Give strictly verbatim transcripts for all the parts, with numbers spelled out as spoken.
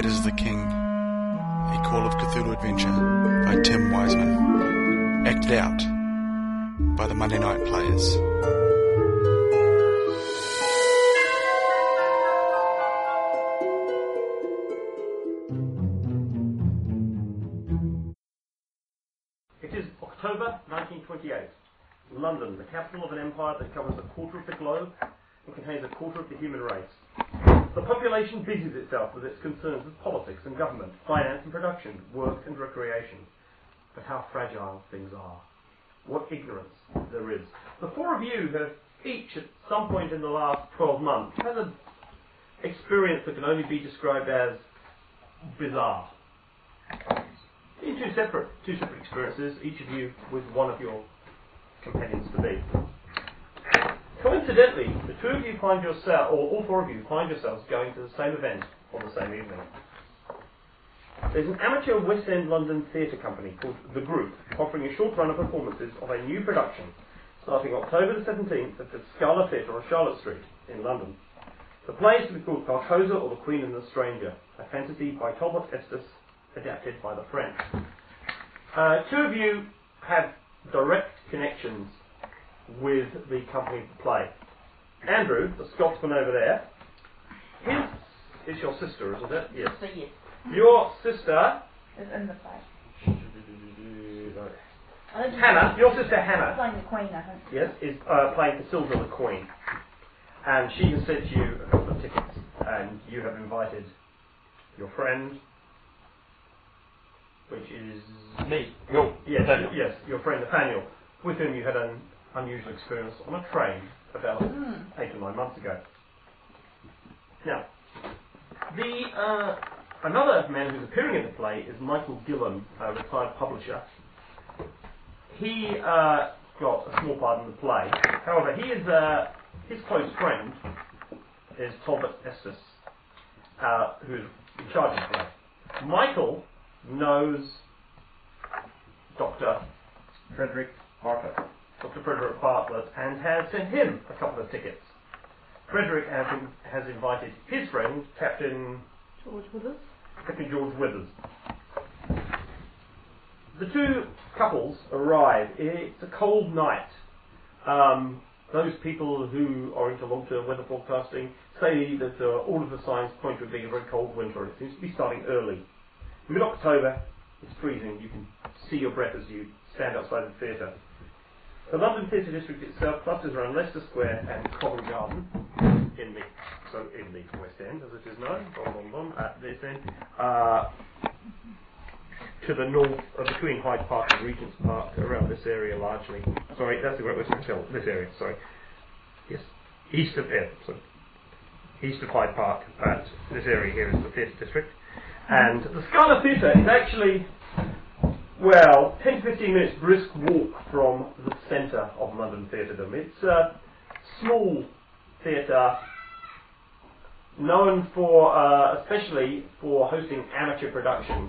Dead is the King, a Call of Cthulhu adventure by Tim Wiseman. Acted out by the Monday Night Players. It is October nineteen twenty-eight. London, the capital of an empire that covers a quarter of the globe and contains a quarter of the human race. The population busies itself with its concerns with politics and government, finance and production, work and recreation. But how fragile things are. What ignorance there is. The four of you have each, at some point in the last twelve months, had an experience that can only be described as bizarre. In two separate, two separate experiences, each of you with one of your companions to be. Coincidentally, the two of you find yourself, or all four of you find yourselves going to the same event on the same evening. There's an amateur West End London theatre company called The Group, offering a short run of performances of a new production starting October the seventeenth at the Scala Theatre on Charlotte Street in London. The play is to be called Carcosa or The Queen and the Stranger, a fantasy by Talbot Estes, adapted by the French. Uh, two of you have direct connections with the company of the play. Andrew, the Scotsman over there, his is your sister, isn't it? Yes. So yes. Your sister Is in the play. Hannah, your sister Hannah, Playing the Queen, I think. yes, is uh, playing Casilda the Queen, and she has sent you a couple of tickets, and you have invited your friend, which is Me. Your yes, Nathaniel. yes, your friend Nathaniel, with whom you had an unusual experience on a train about Mm. eight or nine months ago. Now, the uh, another man who's appearing in the play is Michael Gillan, a retired publisher. He uh, got a small part in the play. However, he is uh, his close friend is Talbot Estes, uh, who's in charge of the play. Michael knows Doctor Frederick Bartlett. Doctor Frederick Bartlett, and has sent him a couple of tickets. Frederick has, in, has invited his friend, Captain George Withers. Captain George Withers. The two couples arrive. It's a cold night. Um, those people who are into long-term weather forecasting say that uh, all of the signs point to it being a very cold winter. It seems to be starting early. Mid-October, it's freezing. You can see your breath as you stand outside the theatre. The London Theatre District itself clusters around Leicester Square and Covent Garden in the so in the West End, as it is known, bom, bom, bom, at this end. Uh, to the north, uh, between Hyde Park and Regent's Park, around this area largely. Sorry, that's the Great Western Hotel. This area, sorry. Yes, east of yeah, sorry. east of Hyde Park. But this area here is the Theatre District, and the Scala Theatre is actually, well, ten to fifteen minutes brisk walk from the centre of London Theatredom. It's a small theatre known for, uh, especially for hosting amateur productions.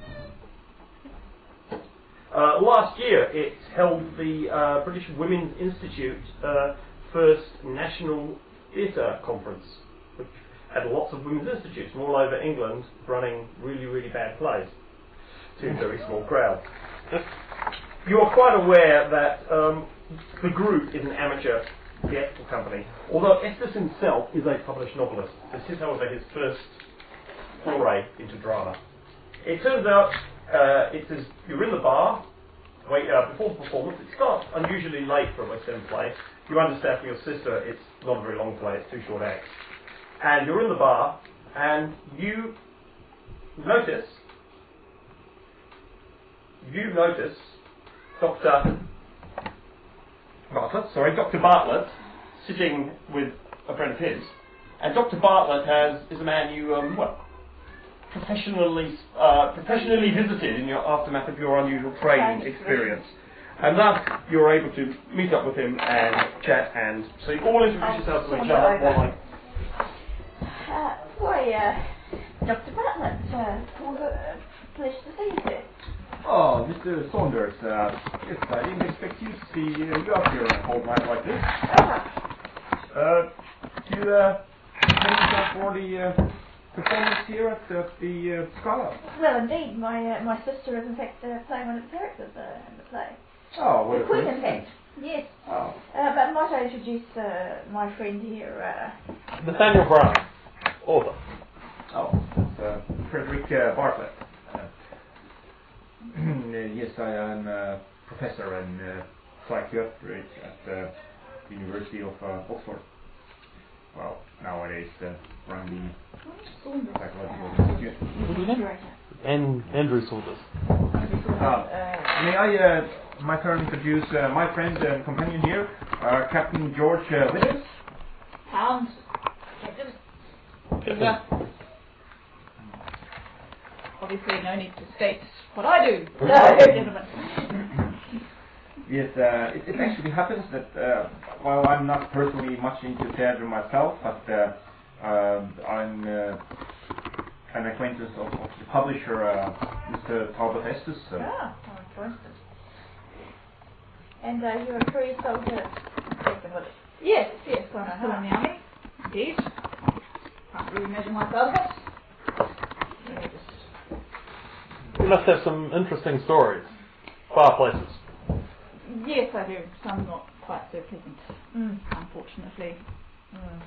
Uh, last year it held the uh, British Women's Institute uh, first National Theatre Conference, which had lots of women's institutes from all over England running really, really bad plays to very small crowds. You are quite aware that um, the Group is an amateur theatrical company, although Estes himself is a published novelist. This is, however, his first foray into drama. It turns out uh, it is, you're in the bar, wait, uh, before the performance. It starts unusually late for a West End play. You understand from your sister it's not a very long play, it's two short acts. And you're in the bar, and you notice you notice Doctor Bartlett, sorry, Doctor Bartlett, sitting with a friend of his, and Doctor Bartlett has is a man you um, well professionally uh, professionally visited in your aftermath of your unusual training experience, and thus you're able to meet up with him and chat, and so you all introduce yourselves to each other. More like, Uh, why, uh, Doctor Bartlett, uh, what a pleasure to see you, sir. Oh, Mister Saunders, uh, yes, I didn't expect you to see uh, you up here on a cold night like this. Ah, Uh, you, uh, ready for the, uh, performance here at the, the uh, Scala. Well, indeed, my uh, my sister is in fact uh, playing one of the characters uh, in the play. Oh, what The a Queen, in coincidence. fact. Yes. Oh. Uh, but might I introduce uh, my friend here? Uh, Nathaniel Brown, author. Oh, that's uh, Frederick uh, Bartlett. Uh, yes, I am a professor in uh, psychiatry at the University of uh, Oxford. Well, nowadays uh, run the psychological institute. curator. And Andrew Saunders. Uh, may I, uh, my turn, introduce uh, my friend and companion here, uh, Captain George uh, Williams. Hound. Captain. Yeah. Obviously, no need to state what I do, No. gentlemen. Yes, uh, it, it actually happens that uh, while I'm not personally much into theatre myself, but uh, uh, I'm uh, an acquaintance of, of the publisher, uh, Mister Talbot Estes. So. Ah, oh, for instance. And uh, you're a career soldier. Captain Willis. Yes, yes, I'm still in the army. Indeed. Can't really imagine life otherwise. Yeah, just- You must have some interesting stories. Far places. Yes, I do. Some not quite so pleasant, Mm. unfortunately. Mm.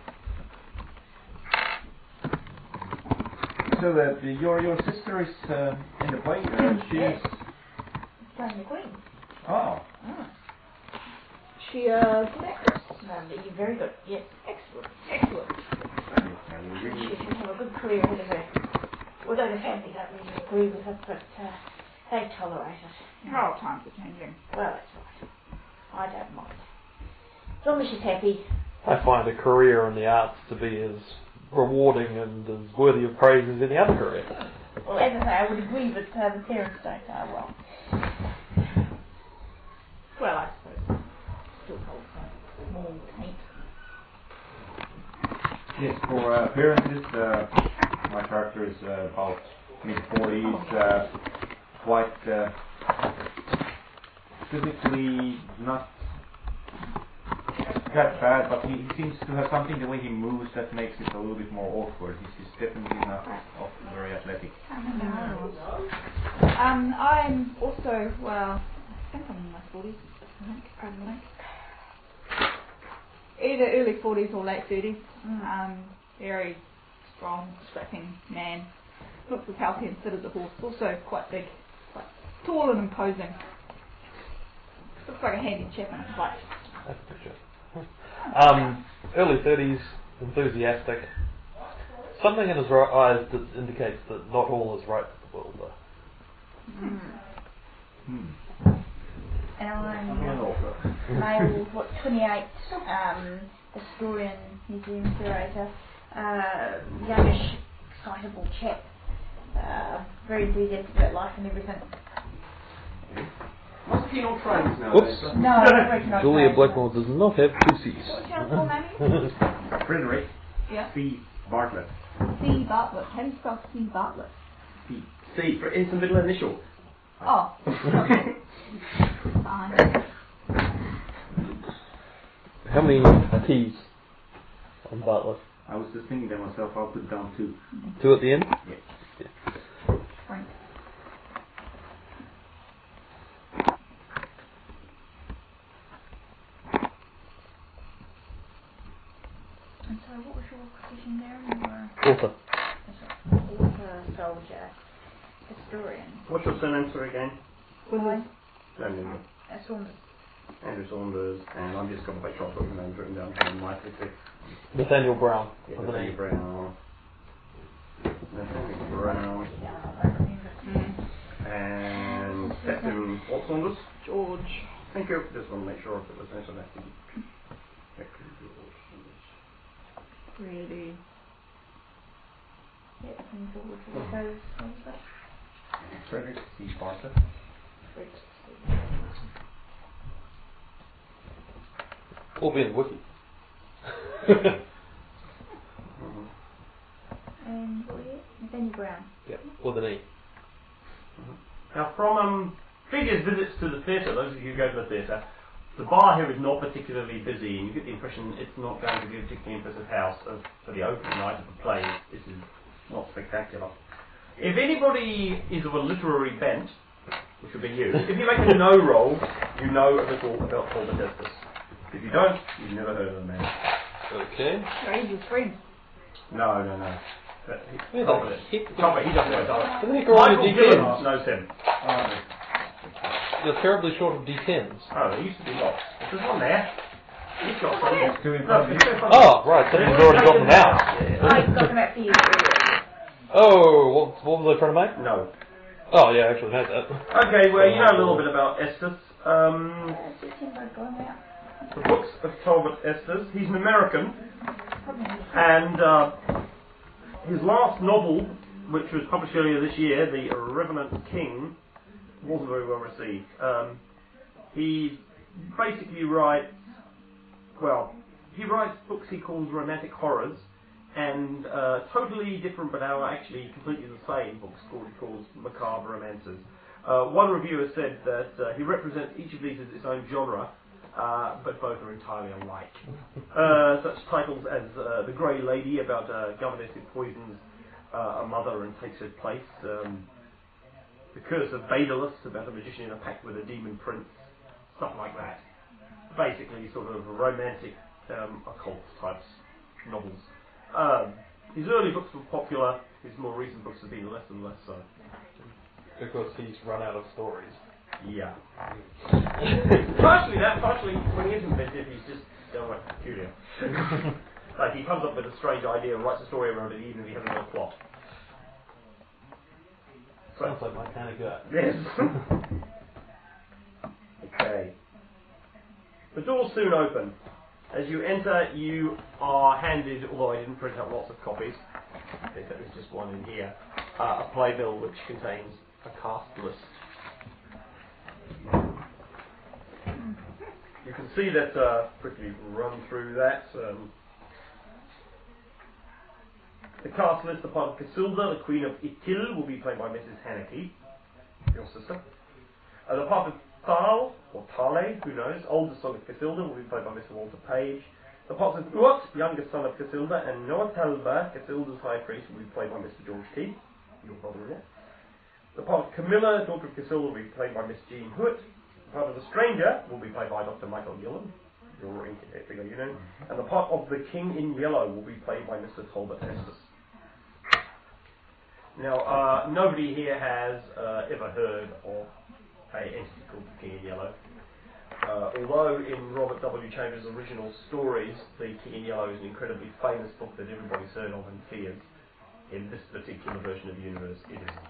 So uh, the, your your sister is uh, in the play. Uh, she's Yes. Playing the Queen. oh Mm. She, uh, good actress. Um, you're very good. Yes. Excellent, excellent. I will She really should have a good career ahead of her. Although the family don't really agree with her, but uh, they tolerate it. How times are changing. Well, that's right. I don't mind. As long as she's happy. I find a career in the arts to be as rewarding and as worthy of praise as any other career. Well, as I say, I would agree, but uh, the parents don't uh, well. Well, I suppose still holds a small taint. yes. For uh, appearances, uh, my character is uh, about mid forties, uh, quite uh, physically not that bad, but he, he seems to have something the way he moves that makes it a little bit more awkward. He's, he's definitely not of very athletic. Um, I'm also, well, I think I'm in my forties, I think, I think. Either early forties or late thirties. Um, very strong, strapping man. Looks as healthy and fit as a horse. Also quite big, quite tall and imposing. Looks like a handy chap in a fight. That's a picture. Um, early thirties, enthusiastic. Something in his ri- eyes that indicates that not all is right with the world, though. Mm. Hmm. And I'm And also. male, what, twenty-eight, um, historian, museum curator, uh, youngish, excitable chap, uh, very enthusiastic about life and everything. Not keen on trains now. Whoops. No, I don't reckon I'd Julia say Blackmore does not have two C's. What's your full name? Frederick Yeah. C. Bartlett. C. Bartlett. How do you spell C. Bartlett? C. C, for it's a middle initial. Oh. Okay. Fine. How many T's on Bartlett? I was just thinking to myself, I'll put down two. Two at the end? Yeah. Frank. And so what was your position there? You were Author. author, soldier, historian. What's your surname, sorry, again? Mine, Andrew, uh, Saunders. Andrew Saunders, and I'm just going to make sure I've got your names written down from my ticket. Nathaniel Brown. Yeah, with an Nathaniel E. Brown. Nathaniel Brown. Yeah, I don't remember. Mm. And Captain what Saunders? George. Thank you. Just want to make sure if it was nice on that. Captain George Saunders. Really. Yeah, I think it's all with those, what was that? Frederick C. Bartlett. Will be in the wiki. Mhm. And what was it? Nathaniel Brown. Yeah, with an E. Now, from um, previous visits to the theatre, those of you who go to the theatre, the bar here is not particularly busy, and you get the impression it's not going to be a particularly impressive house of, for the opening night of the play. This is not spectacular. If anybody is of a literary bent, which would be you, if you make a no roll, you know a little about Talbot Estes. If you don't, you've never heard of the man. Okay. He's your friend. No, no, no. But he, Yeah, Talbot, he- Talbot, he doesn't know Talbot. Doesn't he go on Michael to D tens? Gillens knows him. You're terribly short of D tens. Oh, there used to be lots. There's one there. He's got some. It's too in No, front of it's you. too funny. Oh, right, so you've already got them out. I got them out for you earlier. Oh, what, what were they trying to make? No. Oh, yeah, I actually made that. Okay, well, you know a little bit about Estes. Um, Uh, September going out. the books of Talbot Estes. He's an American, Probably. and uh, his last novel, which was published earlier this year, The Revenant King, wasn't very well received. Um, he basically writes, well, he writes books he calls romantic horrors, and uh, totally different but are actually completely the same books called, he calls macabre romances. Uh, one reviewer said that uh, he represents each of these as its own genre, uh, but both are entirely alike. Uh, such titles as uh, The Grey Lady, about a governess who poisons uh, a mother and takes her place. Um, The Curse of Daedalus, about a magician in a pact with a demon prince. Stuff like that. Basically sort of romantic um, occult types novels. Um, his early books were popular, his more recent books have been less and less so. Because he's run out of stories. Yeah. partially that, partially when he is inventive, he's just downright peculiar. Like he comes up with a strange idea and writes a story around it even if he hasn't got a plot. So, Sounds like my kind of gut. yes. Okay. The doors soon open. As you enter, you are handed, although I didn't print out lots of copies, I think there is just one in here, uh, a playbill which contains a cast list. You can see that, uh, quickly run through that. Um, the cast list, the part of Casilda, the Queen of Itil, will be played by Missus Haneke, your sister. Uh, the part of Thal, or Tale, who knows, oldest son of Casilda, will be played by Mister Walter Page. The parts of Uot, youngest son of Casilda, and Noatalba, Casilda's high priest, will be played by Mister George Keith, your brother-in-law. The part of Camilla, daughter of Casilda, will be played by Miss Jean Hoot. The part of the Stranger will be played by Doctor Michael Gillen, your figure, you know. And the part of the King in Yellow will be played by Mister Talbot Estes. Now, uh, nobody here has uh, ever heard of an entity called the King in Yellow. Uh, although in Robert W. Chambers' original stories, the King in Yellow is an incredibly famous book that everybody's heard of and fears, in this particular version of the universe, it isn't.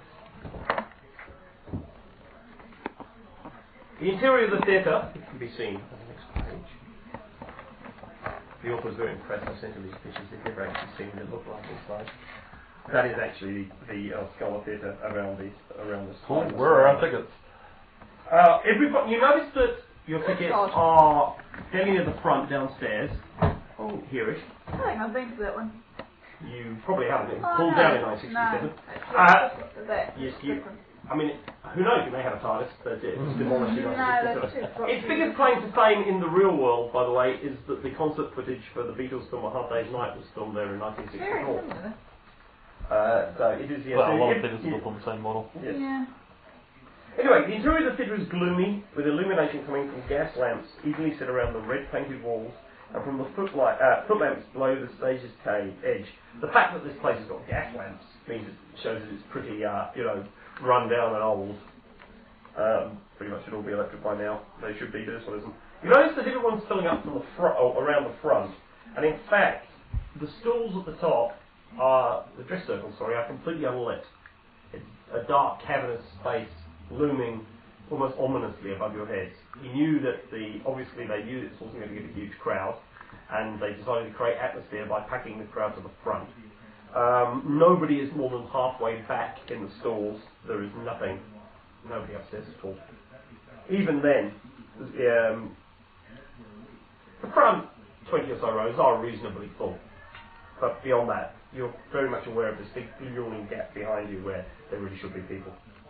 The interior of the theatre can be seen on the next page. The author was very impressed. I sent him these pictures. They've never actually seen what it looked like inside. That is actually the uh, Scholar Theatre around the around the Cool. Where are our tickets? Uh, everybody, you notice that your tickets God. are fairly near the front downstairs. Oh, here-ish. I think I've been to that one. You probably haven't. It was Oh, pulled no. down in nineteen sixty-seven. No. Uh, It's that. yes, you. I mean, who knows? You may have a TARDIS, but it was demolished in No, nineteen that's sixty-seven. too Its biggest claim to fame in the real world, by the way, is that the concert footage for the Beatles' film A Hard Day's Night was filmed there in nineteen Very sixty-four. similar. Uh, so it is, yes. Well, a it- lot of it- theatres it- are built on the same model. yes. Yeah. Anyway, the interior of the theatre is gloomy, with illumination coming from gas lamps evenly set around the red painted walls and from the footlight, uh, footlamps below the stage's cave edge. The fact that this place has got gas lamps means it shows that it's pretty, uh, you know, run down and old. Um, pretty much should all be electric by now. They should be, but this one isn't. You notice that everyone's filling up from the front, or around the front, and in fact, the stalls at the top are, the dress circles, sorry, are completely unlit. It's a dark, cavernous space looming almost ominously above your heads. He knew that the, obviously they knew this wasn't going to get a huge crowd, and they decided to create atmosphere by packing the crowd to the front. Um, nobody is more than halfway back in the stalls. There is nothing, nobody upstairs at all. Even then, um, the front twenty or so rows are reasonably full, but beyond that, you're very much aware of this big yawning gap behind you where there really should be people.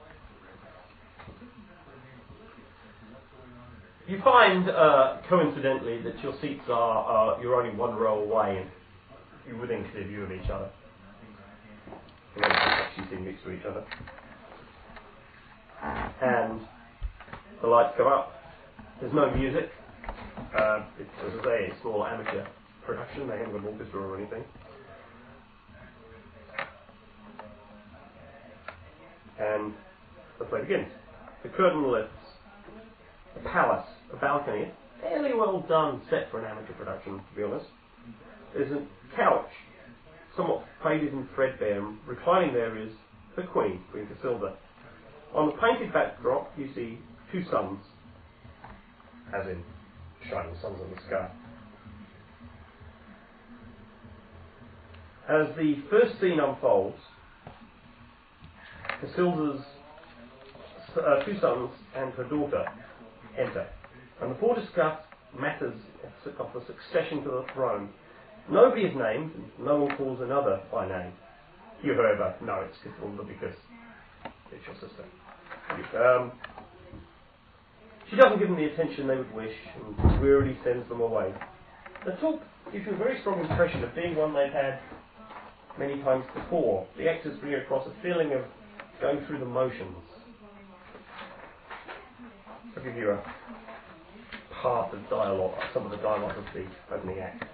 You find, uh, coincidentally, that your seats are, uh, you're only one row away and you're within clear view of each other. actually seen mixed to each other. And the lights go up. There's no music. Uh, it's, as I say, it's small amateur production. They haven't got an orchestra or anything. And the play begins. The curtain lifts. A palace, a balcony, fairly well done set for an amateur production, to be honest. There's a couch, somewhat faded and threadbare, and reclining there is the Queen, Queen Casilda. On the painted backdrop, you see two suns, as in shining suns in the sky. As the first scene unfolds, Casilda's uh, two sons and her daughter enter, and the four discuss matters of the succession to the throne. Nobody is named, and no one calls another by name. You, however, know it's Casilda because it's your sister. Um, she doesn't give them the attention they would wish, and wearily sends them away. The talk gives you a very strong impression of being one they've had many times before. The actors bring across a feeling of going through the motions. I'll give you a part of dialogue, some of the dialogue of the opening act.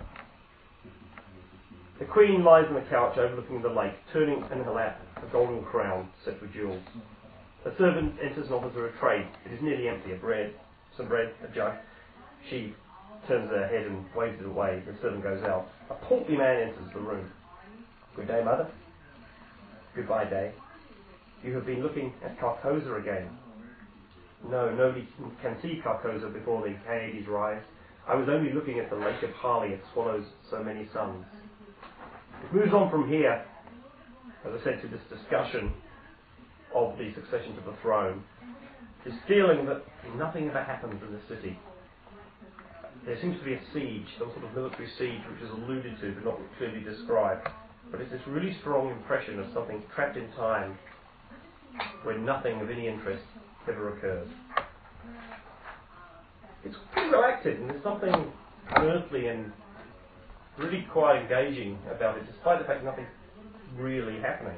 The Queen lies on the couch overlooking the lake, turning in her lap a golden crown set with jewels. A servant enters and offers her a tray. It is nearly empty, of bread, some bread, a jug. She turns her head and waves it away. The servant goes out. A portly man enters the room. Good day, mother. Goodbye, day. You have been looking at Carcosa again. No, nobody can see Carcosa before the Pleiades rise. I was only looking at the lake of Hali. It swallows so many suns. It moves on from here, as I said, to this discussion of the succession to the throne. This feeling that nothing ever happens in the city. There seems to be a siege, some sort of military siege, which is alluded to but not clearly described. But it's this really strong impression of something trapped in time where nothing of any interest ever occurs. It's pretty well acted, and there's something unearthly and really quite engaging about it, despite the fact nothing's really happening.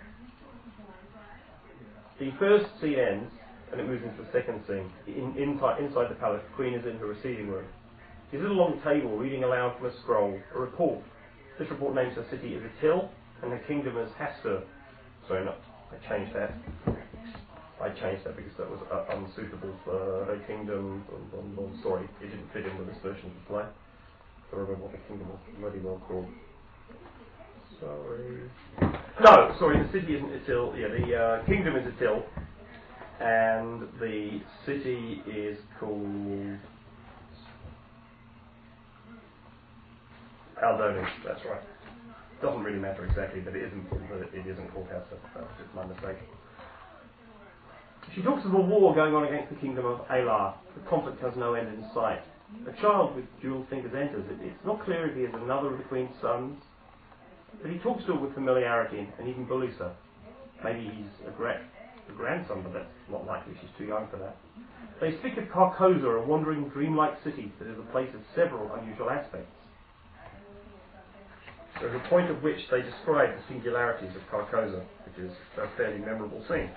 The first scene ends, and it moves into the second scene. In, inside, inside the palace, the Queen is in her receiving room. She's at a long table, reading aloud from a scroll, a report. This report names her city as Atil, and her kingdom as Hastur. Sorry, no, I changed that. I changed that because that was uh, unsuitable for her kingdom. I'm, I'm sorry, it didn't fit in with this version of the play. I don't remember what the kingdom was bloody well called. Sorry. No, sorry, the city isn't Atil. Yeah, the uh, kingdom is Atil, and the city is called Aldonis. That's right. Doesn't really matter exactly, but it isn't. It isn't called Hastur. That's just my mistake. She talks of a war going on against the kingdom of Alar. The conflict has no end in sight. A child with jewelled fingers enters. It, it's not clear if he is another of the Queen's sons, but he talks to her with familiarity and even bullies her. Maybe he's a, gra- a grandson, but that's not likely. She's too young for that. They speak of Carcosa, a wandering, dreamlike city that is a place of several unusual aspects. There's a point at which they describe the singularities of Carcosa, which is a fairly memorable scene.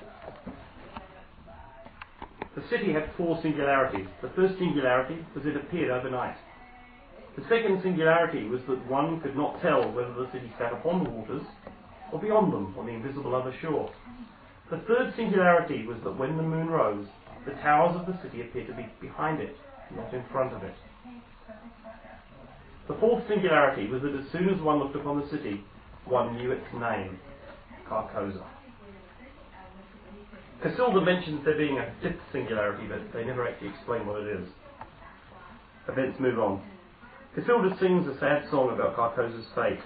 The city had four singularities. The first singularity was it appeared overnight. The second singularity was that one could not tell whether the city sat upon the waters or beyond them on the invisible other shore. The third singularity was that when the moon rose, the towers of the city appeared to be behind it, not in front of it. The fourth singularity was that as soon as one looked upon the city, one knew its name, Carcosa. Casilda mentions there being a fifth singularity, but they never actually explain what it is. Events move on. Casilda sings a sad song about Carcosa's fate.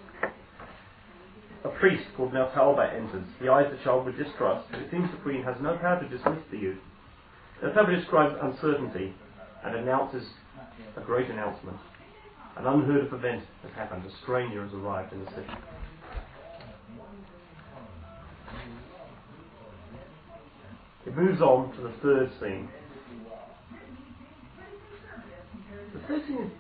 A priest called Nautalba enters. He eyes the child with distrust, but it seems the Queen has no power to dismiss the youth. Nautalba describes uncertainty and announces a great announcement. An unheard of event has happened. A stranger has arrived in the city. It moves on to the third scene. The third scene is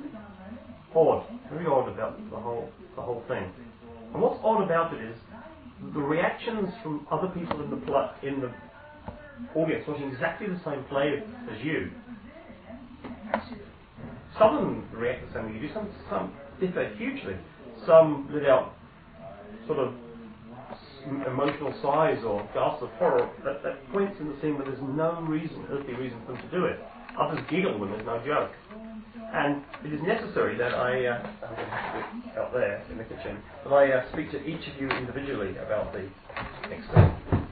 odd, very odd about the whole the whole thing. And what's odd about it is the reactions from other people in the pl- in the audience watching exactly the same play as you. Some of them react the same way you do. Some some differ hugely. Some let out sort of emotional sighs or gasps of horror at, at points in the scene where there's no reason, earthly reason for them to do it. Others giggle when there's no joke. And it is necessary that I, uh, I'm going to have to do it out there in the kitchen, that I uh, speak to each of you individually about the next scene.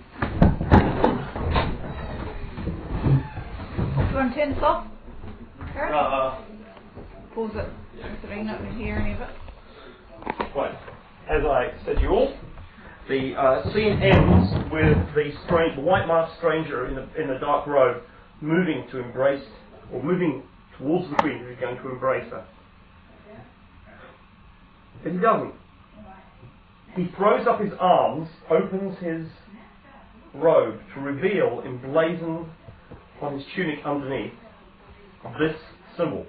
Do you want to turn this off? Karen? Uh, Pause it so that you're not going to hear any of it. Right. As I said to you all, the uh, scene ends with the strange, the white masked stranger in the in the dark robe moving to embrace, or moving towards the queen who's going to embrace her. But he doesn't. He throws up his arms, opens his robe to reveal emblazoned on his tunic underneath this symbol.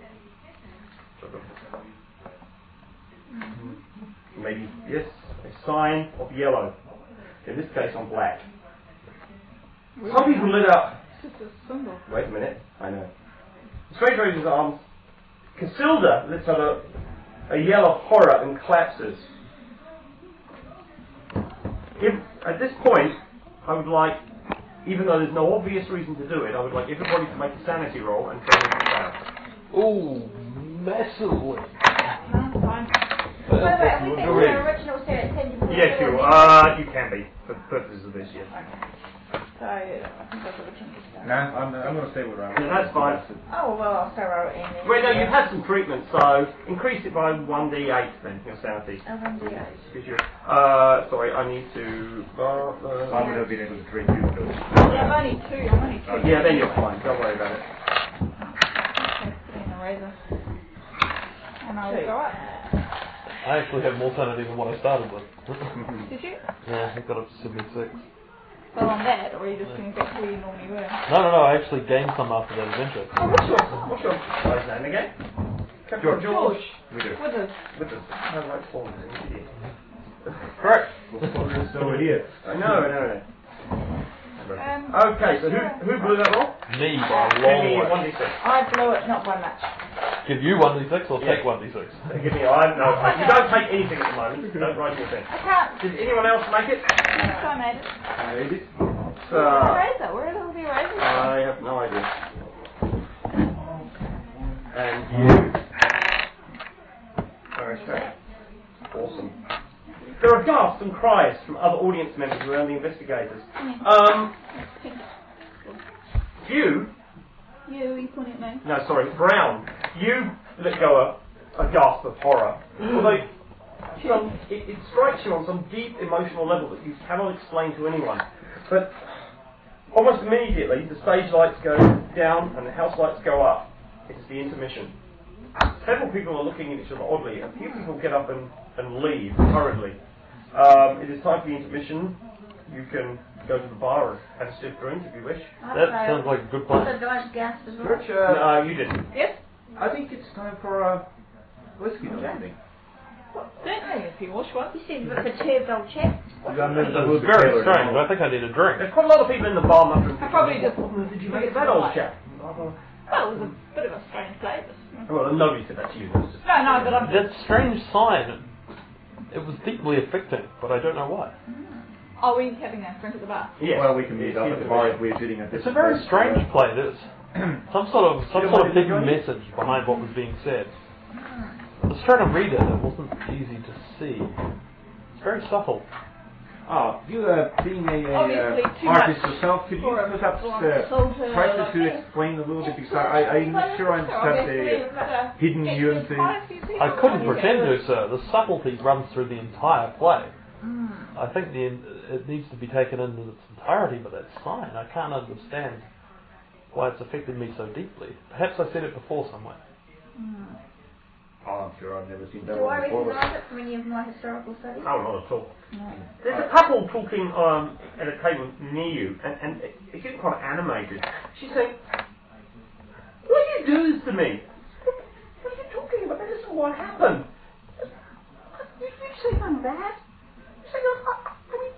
Maybe, yes, a sign of yellow. In this case, on black. Some people lit up. It's just a symbol. Wait a minute, I know. The stranger raises his arms. Casilda lets out a, a yell of horror and collapses. If, at this point, I would like, even though there's no obvious reason to do it, I would like everybody to make a sanity roll and tell me to fail. Ooh, massively. No, fine. Wait, wait, are we thinking the original series? Yes, you uh, you can be, for the purposes of this, yes. So, I think that's what we're changing. No, I'm, I'm going to stay with Ryan. Yeah, that's fine. Oh, well, I'll say roll it in. Well, no, you've had some treatment, so increase it by one d eight then, your sanity. Oh, one d eight. Because you're, uh, sorry, I need to... Uh, uh, I would have been able to drink you though. Yeah, I'm only two. I'm only two. oh, yeah, then you're fine. Don't worry about it. Okay, put in a razor. And I'll go up. I actually have more sanity than what I started with. Did you? Yeah, I got up to seventy-six. Well, on that, or are you just going back to where you normally were? No, no, no, I actually gained some after that adventure. Oh, what's your, what's your guy's name again? Captain George. George. We do. With us. With us. I like Paul. Correct. So we're here. I know, I know. Um, Okay, so who who blew that roll? Me by a Give long me way. one d six. I blew it, not by much. Give you one d six or Yeah. take one d six? Give me, I no, you don't take anything at the moment. Don't write anything. I can't. Did anyone else make it? Yes, I made it. I did. Where's the Uh, razor? Where are all the razors? I have no idea. And you. Okay. Awesome. There are gasps and cries from other audience members around the investigators. Um, you, You, you pointing at me. no, sorry, Brown, you let go a, a gasp of horror. Although some, it, it strikes you on some deep emotional level that you cannot explain to anyone. But almost immediately, the stage lights go down and the house lights go up. It is the intermission. Several people are looking at each other oddly. A few people get up and, and leave hurriedly. Um, it is time for the intermission. You can go to the bar and have a stiff drink if you wish. That sounds like a good plan. So do I gas as well? Richard, No, you didn't. Yes? I think it's time for a whiskey, don't you think? Certainly, if you wash one. You seem a bit perturbed old chap. You got me- It's very strange. I think I need a drink. There's quite a lot of people in the bar muttering. I probably just- Did you make it that old chap? Well, it was a bit of a strange play. But, Well, nobody said that to you. That was just- no, no, but I'm That strange sign, it was deeply affecting, but I don't know why. Are we having a drink at the bar? Yes. Well, we can meet up Yes, at the yes, bar yes. if we're sitting at this. It's a very place. strange play, it is. Some sort of some You sort want of to hidden join us? message behind what was being said. I was trying to read it, it wasn't easy to see. It's very subtle. Ah, you uh, being a, a Obviously uh, too artist much yourself, could you for a- perhaps for uh, a soldier try to, like to me. explain a little bit because I, I'm not sure I understand the hidden nuances. I couldn't pretend to, sir. The subtlety runs through the entire play. I think the it needs to be taken in its entirety, but that's fine. I can't understand why it's affected me so deeply. Perhaps I said it before somewhere. Oh, I'm sure I've never seen that Do I one before. recognise it from any of my historical studies? Oh, not at all. No. There's a couple talking um, at a table near you, and, and it- it's getting quite animated. She's saying, "Why do you do this to me? What, what are you talking about? That isn't what happened. Did you say I'm bad? You say, I, I mean,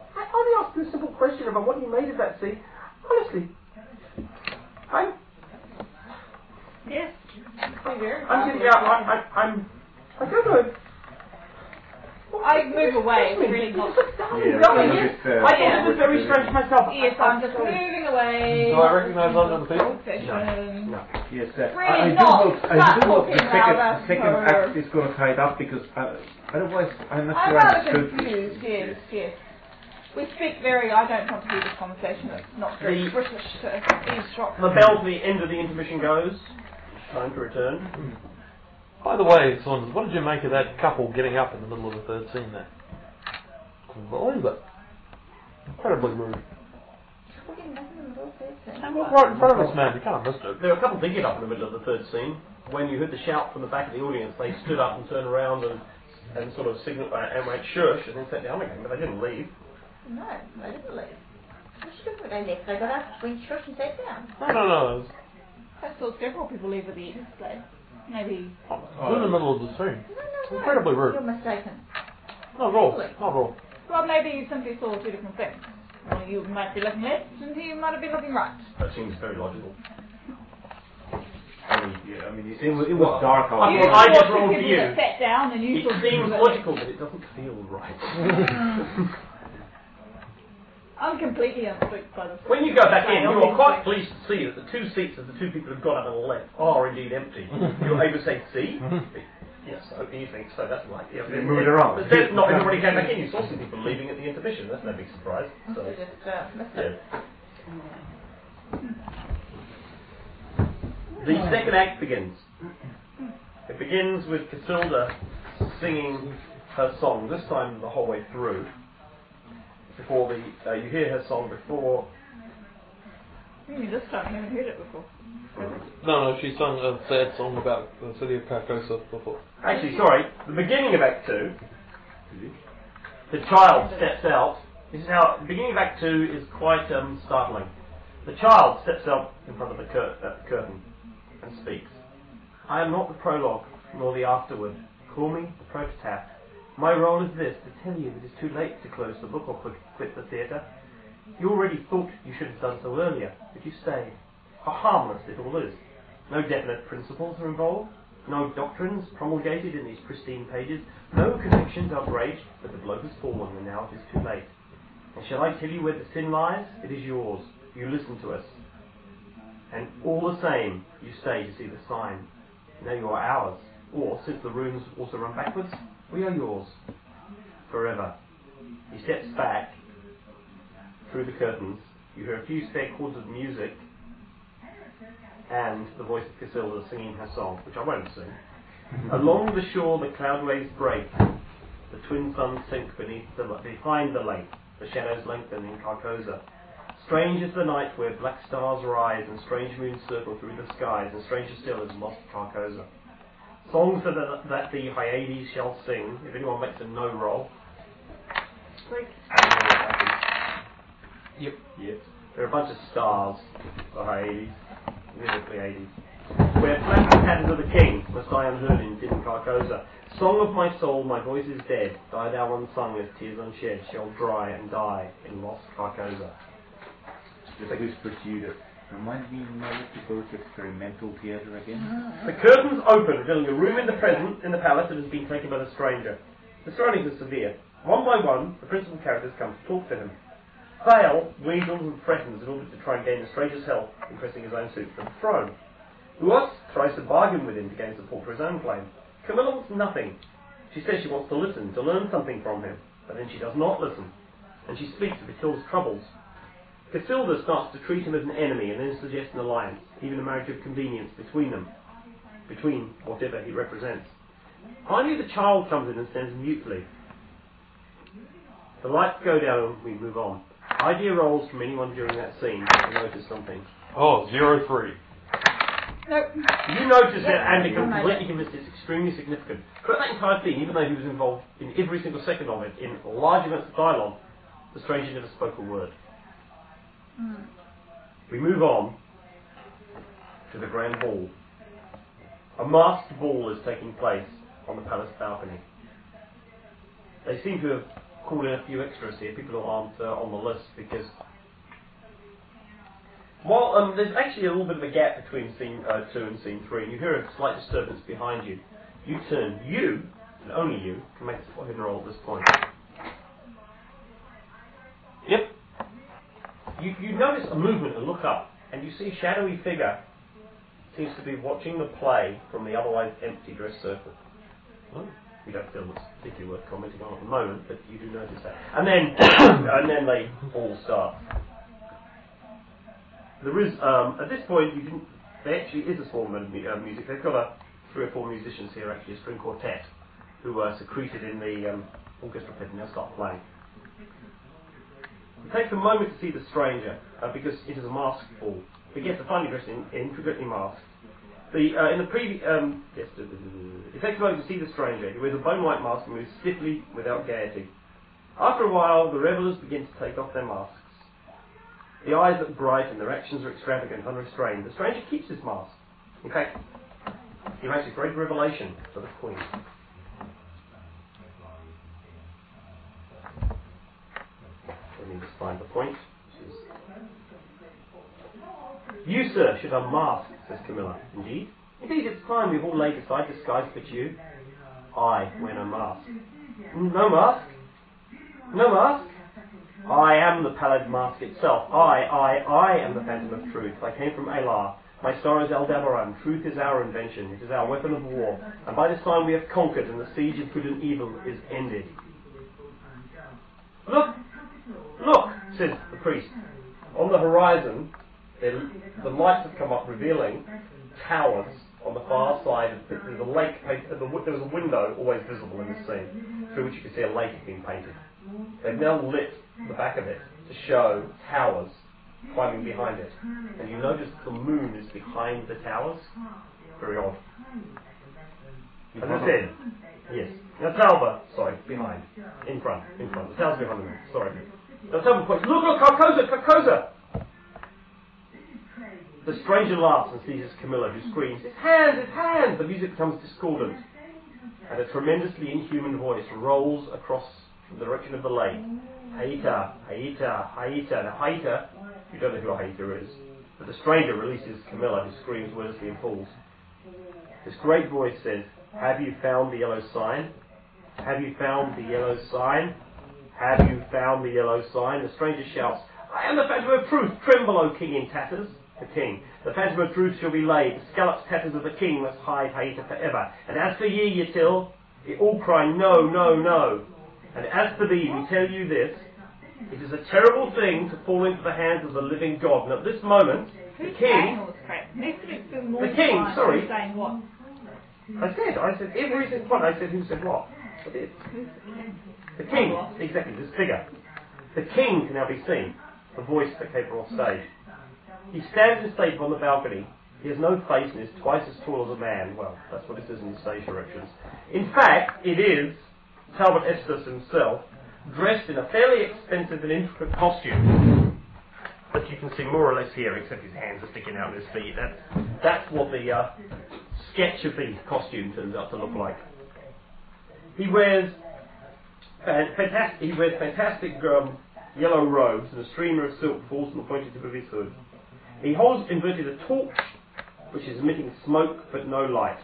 only ask you a simple question about what you made of that sea? Honestly, I'm... Yes. Be very I'm getting out. I, I, I'm... I don't know. I move away. It's really not. Yeah, No, that's yes, a bit, uh, I thought it was very strange myself. Yes, I'm just moving away. Do I recognise either of the people? Session. No. Yes, uh, Really I, I do not hope, I start do hope the talking second, about the second her. act is going to tie it up because uh, otherwise I'm not I'm sure I rather understood. confused. Yes, yes. We speak very. I don't want to hear this conversation. It's not very The- British to eavesdrop. The bell to the end of the intermission goes. Time to return. By the way, Saunders, what did you make of that couple getting up in the middle of the third scene there? Couldn't believe it. Incredibly rude. And look right in front of us, man. You can't have missed it. There were a couple did get up in the middle of the third scene. When you heard the shout from the back of the audience, they stood up and turned around and, and sort of signalled and went shush and then sat down again, but they didn't leave. No, they didn't leave. They should have. They left. They got up, went shush and sat down. No, no, no. It was I saw several people leave at the end today. Maybe. in the middle of the scene. No, no, no. Incredibly rude. You're mistaken. Not at all. Really? Not at all. Well, maybe you simply saw two different things. Well, you might be looking left, and he might have been looking right. That seems very logical. I mean, yeah, I mean, it, it was, it was dark I out You thought there. I saw just two rolled for people you. that sat down, and you It saw two seems people that- logical, but it doesn't feel right. I'm completely unspooked by this. When you go back in, you are quite Obviously. pleased to see that the two seats of the two people who've got up on the left are indeed empty. You're able to say, see? Yes, so you think so, that's right. Yeah, They moved around. But then not everybody came back in. You saw some people leaving at the intermission. That's no big surprise. So, So just uh, missed yeah. it. The second act begins. It begins with Casilda singing her song, this time the whole way through. Before the, uh, you hear her song before. Maybe this time, I haven't heard it before. No, no, she sung a sad song about the city of Carcosa before. Actually, sorry, the beginning of Act Two, the child steps out. This is how, the beginning of Act Two is quite um, startling. The child steps out in front of the, cur- uh, the curtain and speaks. I am not the prologue, nor the afterword. Call me the prototaph. My role is this, to tell you it is too late to close the book or quit, quit the theatre. You already thought you should have done so earlier, but you stay. How harmless it all is. No definite principles are involved, no doctrines promulgated in these pristine pages, no convictions outraged, but the blow has fallen and now it is too late. And shall I tell you where the sin lies? It is yours. You listen to us. And all the same, you stay to see the sign. Now you are ours. Or, since the rooms also run backwards, we are yours. Forever. He steps back through the curtains. You hear a few spare chords of music and the voice of Casilda singing her song, which I won't sing. Along the shore the cloud waves break. The twin suns sink beneath the, behind the lake. The shadows lengthen in Carcosa. Strange is the night where black stars rise and strange moons circle through the skies, and stranger still is lost Carcosa. Songs that, the, that the Hyades shall sing. If anyone makes a no roll. Great. Yep. Yes. There are a bunch of stars, the Hyades, the Pleiades. Where flash the patterns of the king, must I unheard in dim Carcosa. Song of my soul, my voice is dead. Die thou unsung as tears unshed shall dry and die in lost Carcosa. Just like whisper to you that remind me never to go to experimental theatre again. The curtains open, revealing a room in the present in the palace that has been taken by the stranger. The surroundings are severe. One by one, the principal characters come to talk to him. Vale wheedles and threatens in order to try and gain the stranger's help in pressing his own suit for the throne. Uos tries to bargain with him to gain support for his own claim. Camilla wants nothing. She says she wants to listen, to learn something from him, but then she does not listen, and she speaks of Casilda's troubles. Casilda starts to treat him as an enemy and then suggests an alliance, even a marriage of convenience between them, between whatever he represents. Finally the child comes in and stands mutely. The lights go down and we move on. Idea rolls from anyone during that scene to notice something. Oh, zero three. Nope. You notice it Yeah, and become you'll completely convinced it's extremely significant. Throughout that entire scene, even though he was involved in every single second of it, in large amounts of dialogue, the stranger never spoke a word. Mm. We move on to the grand ball. A masked ball is taking place on the palace balcony. They seem to have call in a few extras here, people who aren't uh, on the list, because while um, there's actually a little bit of a gap between scene uh, two and scene three, and you hear a slight disturbance behind you. You turn, you, and only you, can make a hidden roll at this point. Yep. You, you notice a movement and look up, and you see a shadowy figure seems to be watching the play from the otherwise empty dress circle. Oh. You don't feel it's particularly worth commenting on at the moment, but you do notice that. And then, and then they all start. There is, um, at this point, you didn't, there actually is a small amount of mu- uh, music. They've got a, three or four musicians here, actually, a string quartet, who are secreted in the um, orchestra pit and they'll start playing. It takes a moment to see the stranger, uh, because it is a masked ball. But yes, a finely dressed, in, intricately masked. The, uh, in the previous, um, yes, it takes a moment to see the stranger. He wears a bone-white mask and moves stiffly without gaiety. After a while, the revellers begin to take off their masks. The eyes look bright and their actions are extravagant, unrestrained. The stranger keeps his mask. In fact, he makes a great revelation to the Queen. Let me just find the point. You, sir, should unmask, says Camilla. Indeed? Indeed, it's time we've all laid aside disguise but you. I wear no mask. No mask? No mask? I am the pallid mask itself. I, I, I am the phantom of truth. I came from Elar. My star is Aldebaran. Truth is our invention. It is our weapon of war. And by this time we have conquered and the siege of good and evil is ended. Look! Look, says the priest. On the horizon, the, the lights have come up revealing towers on the far side. Of the, there's a lake, there was a window always visible in the scene, through which you could see a lake had been painted. They've now lit the back of it to show towers climbing behind it. And you notice the moon is behind the towers. Very odd. As I said, yes. Now Talbot, sorry, behind. In front, in front. The tower's behind the moon, sorry. Now Talbot points, look, look, Carcosa, Carcosa! The stranger laughs and seizes Camilla, who screams, his hands, his hands! The music becomes discordant, and a tremendously inhuman voice rolls across from the direction of the lake. Haita, Haita, Haita. Now Haita, you don't know who Haita is, but the stranger releases Camilla, who screams wordlessly and falls. This great voice says, have you found the yellow sign? Have you found the yellow sign? Have you found the yellow sign? The stranger shouts, I am the phantom of truth, tremble, O king in tatters. The king, the phantom of truth shall be laid, the scalloped tatters of the king must hide Haita forever. And as for ye, Yatil, ye all cry, no, no, no. And as for thee, we tell you this, it is a terrible thing to fall into the hands of the living God. And at this moment, the king, the king, sorry, I said, I said, every single one, I said, who said what? I did. The king, exactly, this figure. The king can now be seen, the voice that came from off stage. He stands in state on the balcony. He has no face and is twice as tall as a man. Well, that's what it says in the stage directions. In fact, it is Talbot Estes himself, dressed in a fairly expensive and intricate costume that you can see more or less here, except his hands are sticking out of his feet. That's, that's what the uh, sketch of the costume turns out to look like. He wears fantastic, he wears fantastic um, yellow robes, and a streamer of silk falls from the pointy tip of his hood. He holds inverted a torch, which is emitting smoke but no light.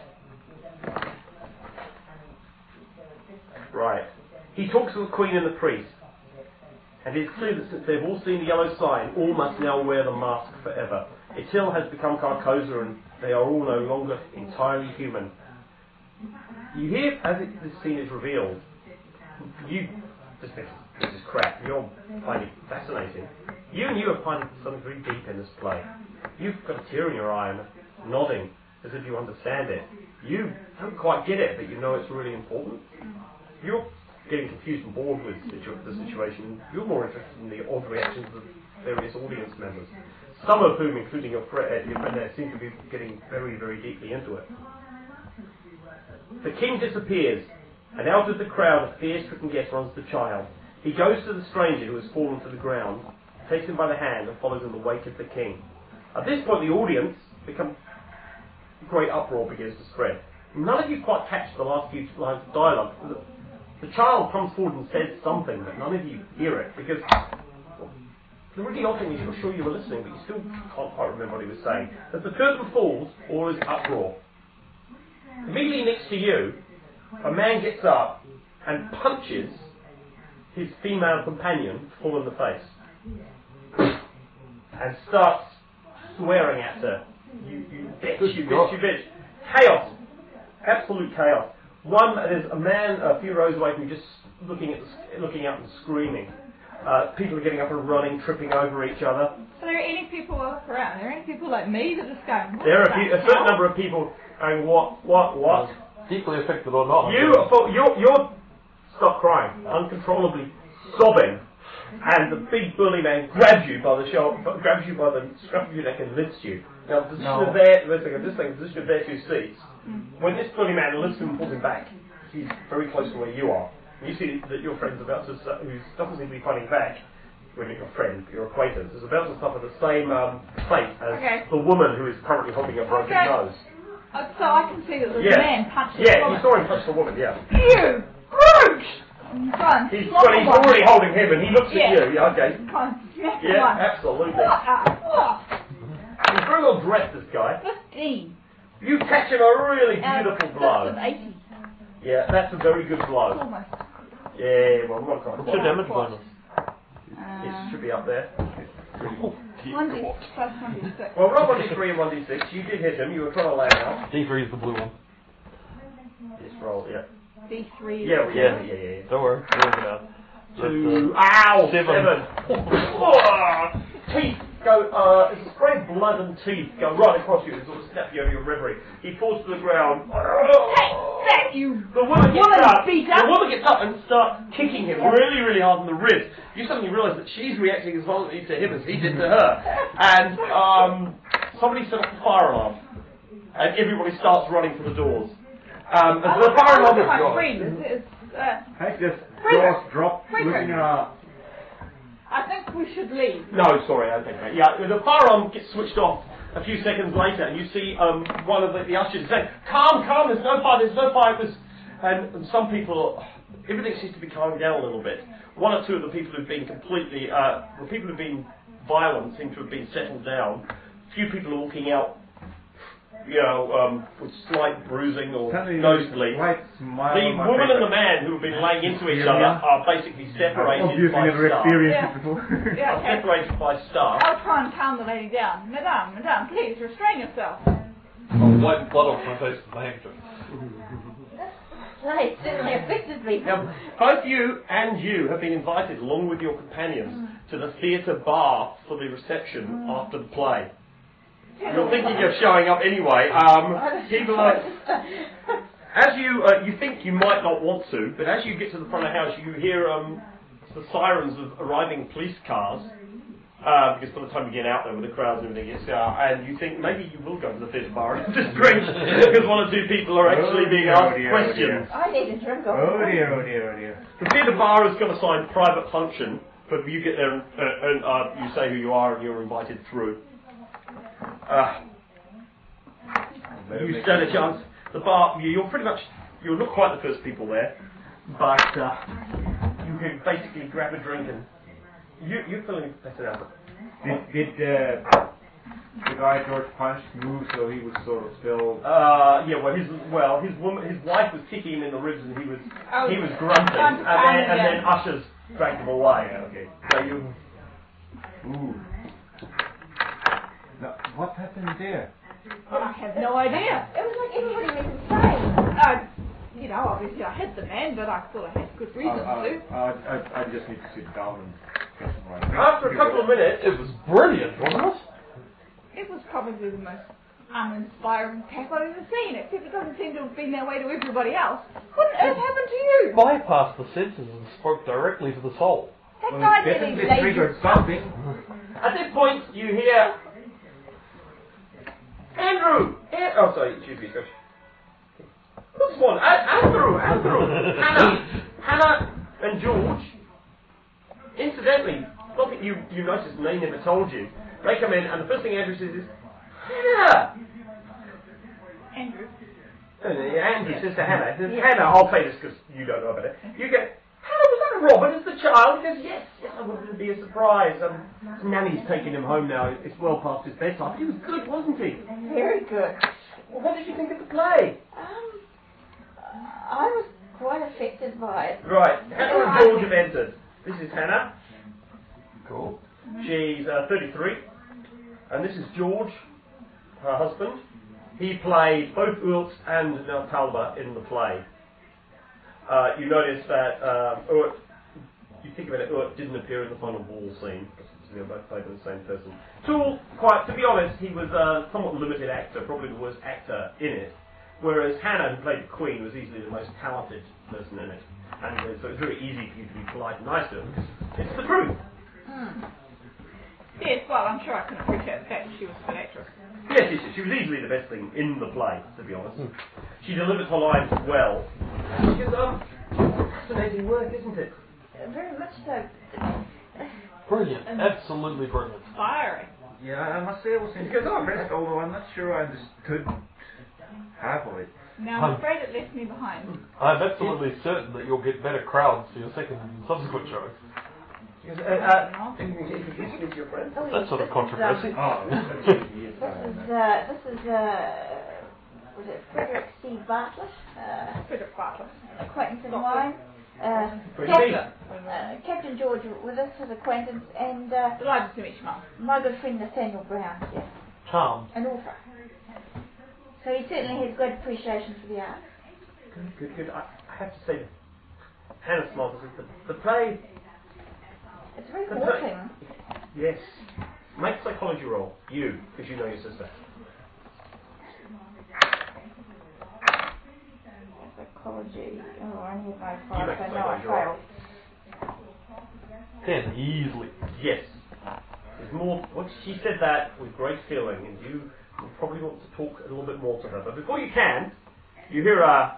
Right. He talks to the queen and the priest, and it is clear that since they've all seen the yellow sign, all must now wear the mask forever. Itil has become Carcosa, and they are all no longer entirely human. You hear, as it, this scene is revealed, you, this, this is crap, you're finding it fascinating. You and you are finding something very deep in this play. You've got a tear in your eye and nodding as if you understand it. You don't quite get it, but you know it's really important. You're getting confused and bored with situ- the situation. You're more interested in the odd reactions of various audience members, some of whom, including your, fr- uh, your friend there, seem to be getting very, very deeply into it. The king disappears, and out of the crowd a fear-stricken guest runs the child. He goes to the stranger who has fallen to the ground, takes him by the hand, and follows in the wake of the king. At this point, the audience become great uproar begins to spread. None of you quite catch the last few lines of dialogue. The child comes forward and says something, but none of you hear it, because the really odd thing is you're sure you were listening, but you still can't quite remember what he was saying. As the curtain falls, all is uproar. Immediately next to you, a man gets up and punches his female companion full in the face. And starts swearing at her. You, you bitch, you bitch, you bitch. Chaos. Absolute chaos. One, there's a man a few rows away from you just looking at, the, looking up and screaming. Uh, people are getting up and running, tripping over each other. So there are any people around? Are there any people like me that just going, what There are a, the few, a hell? certain number of people going, what, what, what? Deeply affected or not. You, you're, you're, stop crying, uncontrollably sobbing, and the big bully man grabs you by the shoulder, grabs you by the scruff of your neck and lifts you. Now, the position No. of their, this thing, this thing, the position of their two seats, when this bully man lifts him and pulls him back, he's very close to where you are. And you see that your friend's about to, who doesn't seem to be fighting back, when you're your friend, your acquaintance, is about to suffer the same um, fate as Okay. the woman who is currently holding a broken Okay. nose. Uh, so I can see that there's Yeah. a man punching Yeah, a you saw him touch the woman, yeah. You! Brute! I'm trying to He's, slap well, he's one. already holding him and he looks Yeah. at you, yeah, okay. I'm trying to smack Yeah, one. absolutely. What a- what? He's very well dressed, this guy. fifteen. You catch him a really Uh, beautiful that's blow. with eighty. Yeah, that's a very good blow. Almost. Yeah, well, what kind of What's your blow? damage bonus? It should Uh, be up there. Oh, dear one d God. plus one d six. Well, roll one d three and one d six. You did hit him. You were trying to lay him out. D three is the blue one. Yes, roll, yeah. D three. Yeah, yeah, yeah, yeah. yeah. Don't worry, we'll work it out. Two. That's, uh, Ow! seven. Seven. Teeth go, uh, it's a spray of blood and teeth go right across you and sort of snap you over your reverie. He falls to the ground. That you. The woman gets Woman up. beat The up. woman gets up and starts kicking him really, really hard in the ribs. You suddenly realise that she's reacting as violently to him as he did to her. And um, somebody set off the fire alarm. And everybody starts running for the doors. Um, and so the fire alarm is my gone. friend is, is, uh, I just Wait, jaws drop, wait, looking wait. around. I think we should leave. No, sorry, I think that. Yeah, the fire alarm gets switched off a few seconds later, and you see um, one of the, the ushers saying, "Calm, calm. There's no fire. There's no fire." There's, and, and some people, everything seems to be calming down a little bit. One or two of the people who've been completely, uh, the people who've been violent seem to have been settled down. A few people are walking out, you know, um, with slight bruising or Suddenly, nosebleeds. white smile The on my woman face. and the man who have been laying into each Yeah. other are basically I've separated obviously by never staff. experienced Yeah. it before. Yeah, Are okay. separated by staff. I'll try and calm the lady down. Madame, madame, please restrain yourself. I'll wipe blood off my face with my handkerchief. Right, certainly affected me. Now, both you and you have been invited, along with your companions, to the theatre bar for the reception after the play. You're thinking of showing up anyway. Um, people are, as you uh, you think you might not want to, but as you get to the front of the house, you hear um, the sirens of arriving police cars. Uh, because by the time you get out there with the crowds and everything, it's, uh, and you think maybe you will go to the theatre bar and just drink because one or two people are actually Oh being dear, asked oh dear, oh questions. I need a drink of Oh dear, oh dear, oh dear. The theatre bar has got a signed private function, but you get there and, uh, and uh, you say who you are and you're invited through. Uh, you stand a chance. The bar, you- you're pretty much, you're not quite the first people there, but uh, you can basically grab a drink and you, you're feeling better now. Did, did uh, the guy George punched move so he was sort of still... Uh, yeah, well, his well, his woman, his wife was kicking him in the ribs, and he was Oh, he was grunting, trying and to calm then, him and then down. ushers dragged him away. Okay. So you, Ooh. Now, what happened there? I have no idea. It was like everybody was insane. Uh, you know, obviously I hit the man, but I thought I had good Uh, reason uh, to. uh, I, I just need to sit down and get some right. after a couple of minutes, It was brilliant, wasn't it? It was probably the most uninspiring tap I've ever seen, except it doesn't seem to have been that way to everybody else. What on earth happened to you? Bypassed the senses and spoke directly to the soul. That Well, guy it didn't definitely triggered something. at this point you hear Andrew. An- oh, sorry, excuse me, coach. This one, A- Andrew, Andrew, Hannah, Hannah, and George. Incidentally, not that you you noticed, and they never told you. They come in, and the first thing Andrew says is, Hannah. Andrew. And Andy says to Hannah, says, Hannah, I'll say this because you don't know about it. You go, Hannah, was that Robert as the child? He goes, yes, yes, I wouldn't be a surprise. Um, Nanny's taking him home now. It's well past his bedtime. He was good, wasn't he? Very good. Well, what did you think of the play? Um, I was quite affected by it. Right, Hannah and George have entered. This is Hannah. Cool. She's uh, thirty-three. And this is George, her husband. He played both Urt and Talba in the play. Uh, you notice that um, Urt, you think about it, Urt didn't appear in the final ball scene because they were both played by the same person. Toole, quite to be honest, he was a somewhat limited actor, probably the worst actor in it. Whereas Hannah, who played the Queen, was easily the most talented person in it. And uh, so it's very easy for you to be polite and nice to her because it's the truth. Mm. Yes, well, I'm sure I can appreciate the fact that she was a good actress. Yes, yes, yes, she was easily the best thing in the play, to be honest. She delivered her lines well. She goes, um, fascinating work, isn't it? Very much so. Brilliant. Absolutely brilliant. Fiery. Yeah, I must say I was impressed, although I'm not sure I understood half of it. Now, I'm afraid it left me behind. I'm absolutely certain that you'll get better crowds for your second and subsequent shows. Because, uh, uh, can you introduce me to your friend? Oh, That's sort of controversy. Oh, This is, uh, this is, uh, was it Frederick C. Bartlett? Uh, Frederick Bartlett. acquaintance of mine. Uh, Pretty Captain, neat. uh, Captain George with us, his acquaintance, and uh, Delighted to meet you, Mum. my good friend Nathaniel Brown, yes, Charm. an author. So he certainly has great appreciation for the arts. Good, good, good. I, I have to say, Hannah Smalls, the, the play, It's very the haunting. play, yes. Make a psychology roll, you, because you know your sister. Psychology. Oh, I only have my You five, make so a no, I psychology roll. failed. Ten, easily. Yes. There's more. What she said that with great feeling, and you will probably want to talk a little bit more to her. But before you can, you hear a,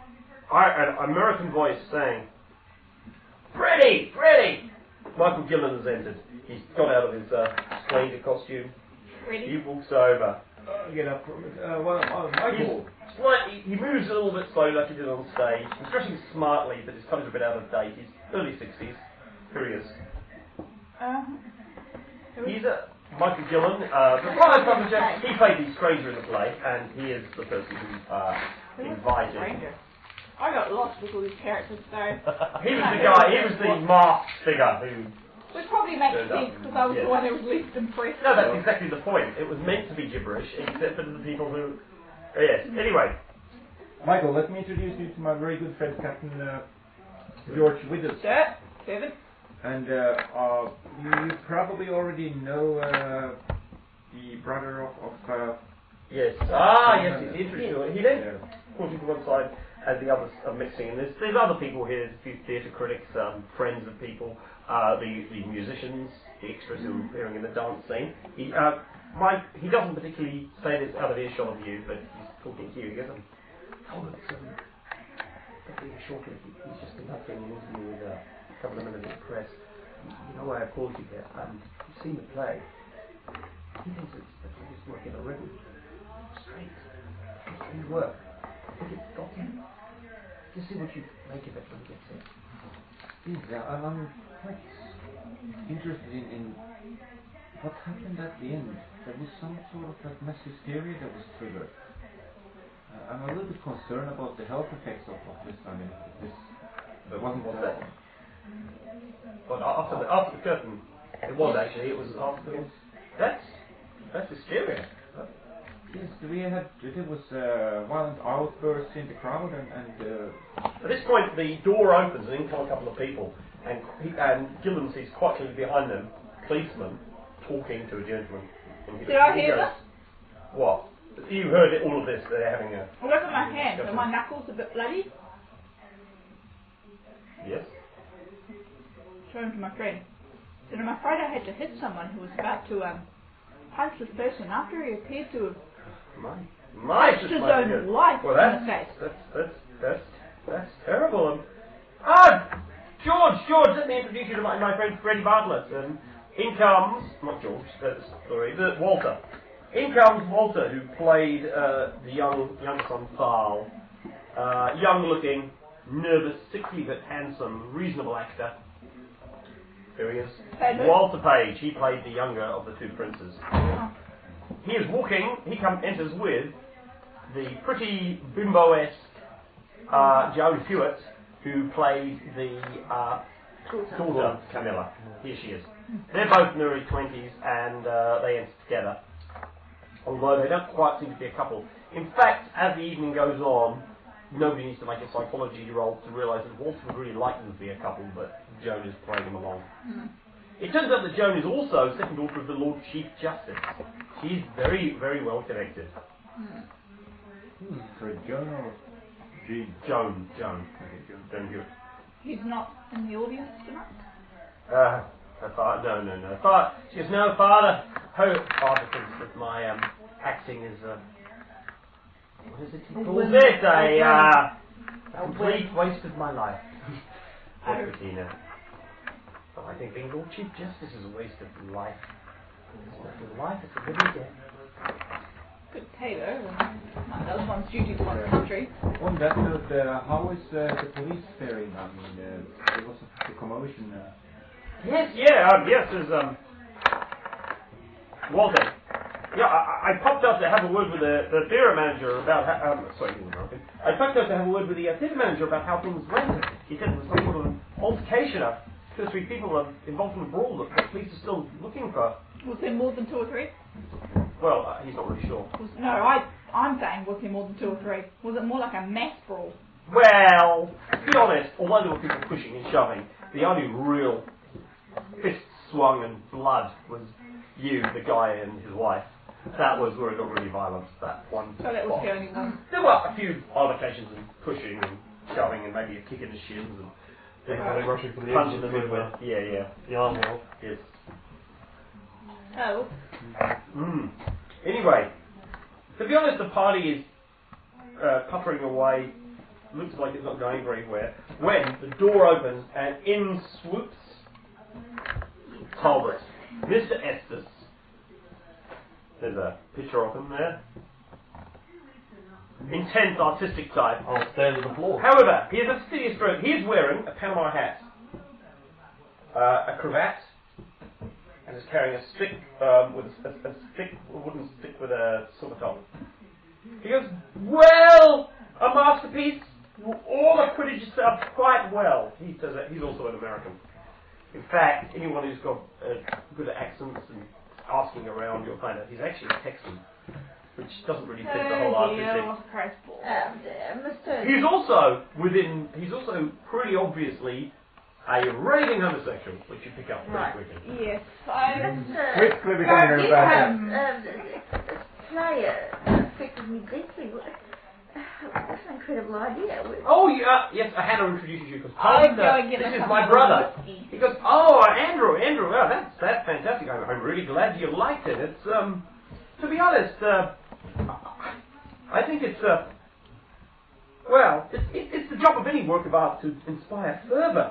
an American voice saying, "Freddie, Freddie!" Michael Gillen has entered. He's got out of his uh, stranger costume. Ready? He walks over. Uh, get up from it. Uh, well, uh, Michael. He's slightly, he moves a little bit slowly like he did on stage. He's dressing smartly, but his clothes are a bit out of date. He's early sixties. Here he is. Uh, He's a Michael Gillen, uh, the prime publisher. He played the stranger in the play, and he is the person who uh, invited. stranger. I got lost with all these characters, so... He was the guy. He was the masked figure who. Which probably makes Turned up. sense, because I was Yeah. the one who was least impressed. No, that's exactly the point. It was meant to be gibberish, except for the people who. Yes. Anyway, Michael, let me introduce you to my very good friend, Captain uh, George Withers. Sir, servant. And uh, uh, you probably already know uh, the brother of. of uh, yes. Ah, yes. He's interesting. He then yeah. pulls you to one side, and the others are mixing. And there's, there's other people here. There's a few theatre critics, um, friends of people, uh, the the musicians, the extras who are appearing in the dance scene. He, uh, Mike, he doesn't particularly say this out of earshot of you, but he's talking to you. He goes, um, "Hold it, um, shortly. He's just conducting an interview with uh, a couple of members of the press. You know why I called you here? Um, you've seen the play. He thinks it's the greatest work ever written. Straight, straight work. I think it's got him. Just see what you make of it when he gets in." Yeah, I'm I'm quite interested in, in what happened at the end. There was some sort of like mass hysteria that was triggered. Uh, I'm a little bit concerned about the health effects of, of this. I mean, this But wasn't what's uh, that? But after the after the curtain, it was actually it was after the. That's that's hysteria. Yes, we had there was uh, violent outbursts in the crowd, and, and uh, At this point, the door opens and in come a couple of people, and he, and Gillen sees quite clearly behind them, policeman talking to a gentleman. And he- Did I he hear goes, this? What? You heard it, all of this. They're having a Look at my hands. Are my knuckles a bit bloody? yes. Show him to my friend. Said, I'm afraid I had to hit someone who was about to um, punch this person after he appeared to have My, my, touched his just my own goodness. wife Well, in that's, the face. that's that's that's that's terrible. And, ah, George, George, let me introduce you to my, my friend Freddie Bartlett. And in comes not George, that's sorry, the, Walter. In comes Walter, who played uh, the young young son Thal. Uh, young looking, nervous, sickly but handsome, reasonable actor. Here he is. Page. Walter Page. He played the younger of the two princes. He is walking. He comes enters with the pretty bimbo-esque uh, Joan Hewitt, who played the uh, daughter Camilla. Here she is. They're both in their early twenties, and uh, they enter together. Although they don't quite seem to be a couple. In fact, as the evening goes on, nobody needs to make a psychology roll to realise that Walter would really like them to be a couple, but Joan is playing them along. Mm. It turns out that Joan is also second daughter of the Lord Chief Justice. She's very, very well connected. Mm. Hmm. Sorry, Joan or Jean? Joan, Joan. Joan Hewitt. He's not in the audience tonight? Uh, her father, no, no, no. Father, she has no father. Her father thinks that my um, acting is a... What is it he calls it? A uh, complete waste of my life. Poor Bettina. But I think being Lord Chief Justice is a waste of life. It's not a life, it's a living death. Good tailor. Not those one's duty to one's country. On that note, uh, how is uh, the police faring? I mean, uh, there was a, a commotion. Uh... Yes, yeah, um, yes, there's, um... Walter. Yeah, I, I popped up to have a word with the, the theatre manager about how, um, sorry, American. I popped up to have a word with the uh, theatre manager about how things went. He said there was some sort of an altercation. Uh, two or three people are involved in a brawl that the police are still looking for. Was there more than two or three? Well, uh, he's not really sure. Was, no, I, I'm saying was there more than two or three? Was it more like a mass brawl? Well, to be honest, although there were people pushing and shoving, the only real fist swung and blood was you, the guy, and his wife. That was where it got really violent, that one. So that was the only one. There were a few altercations and pushing and shoving and maybe a kick in the shins and Definitely rushing for the punching exit them with with, uh, yeah, yeah, the arm wheel. yes. Oh. Mm. Anyway, to be honest, the party is uh, puttering away. Looks like it's not going very well. When the door opens and in swoops Talbot, Mister Estes. There's a picture of him there. Intense artistic type. I'll stand at the floor. However, he is a fastidious stroke. He is wearing a Panama hat, uh, a cravat, and is carrying a stick um, with a, a, a stick, a wooden stick with a silver top. He goes, "Well, a masterpiece. You all acquitted yourself quite well." He does it. He's also an American. In fact, anyone who's got uh, good accents and asking around, you'll find out he's actually a Texan, which doesn't really fit the whole artistic. Um, uh, Mister He's also within. He's also pretty obviously a raving homosexual, which you pick up pretty Right. quickly. Yes. I, Mister Quickly becoming Yes, a bad um, um, this player affected me deeply. That's an incredible idea. Oh yeah, yes. Hannah introduces you because I'll Tom, go uh, and get this us is some my more brother. whiskey. He goes, "Oh, Andrew, Andrew, oh, that's that's fantastic. I'm, I'm really glad you liked it. It's um, to be honest, uh, I think it's uh, well, it's it, it's the job of any work of art to inspire fervour.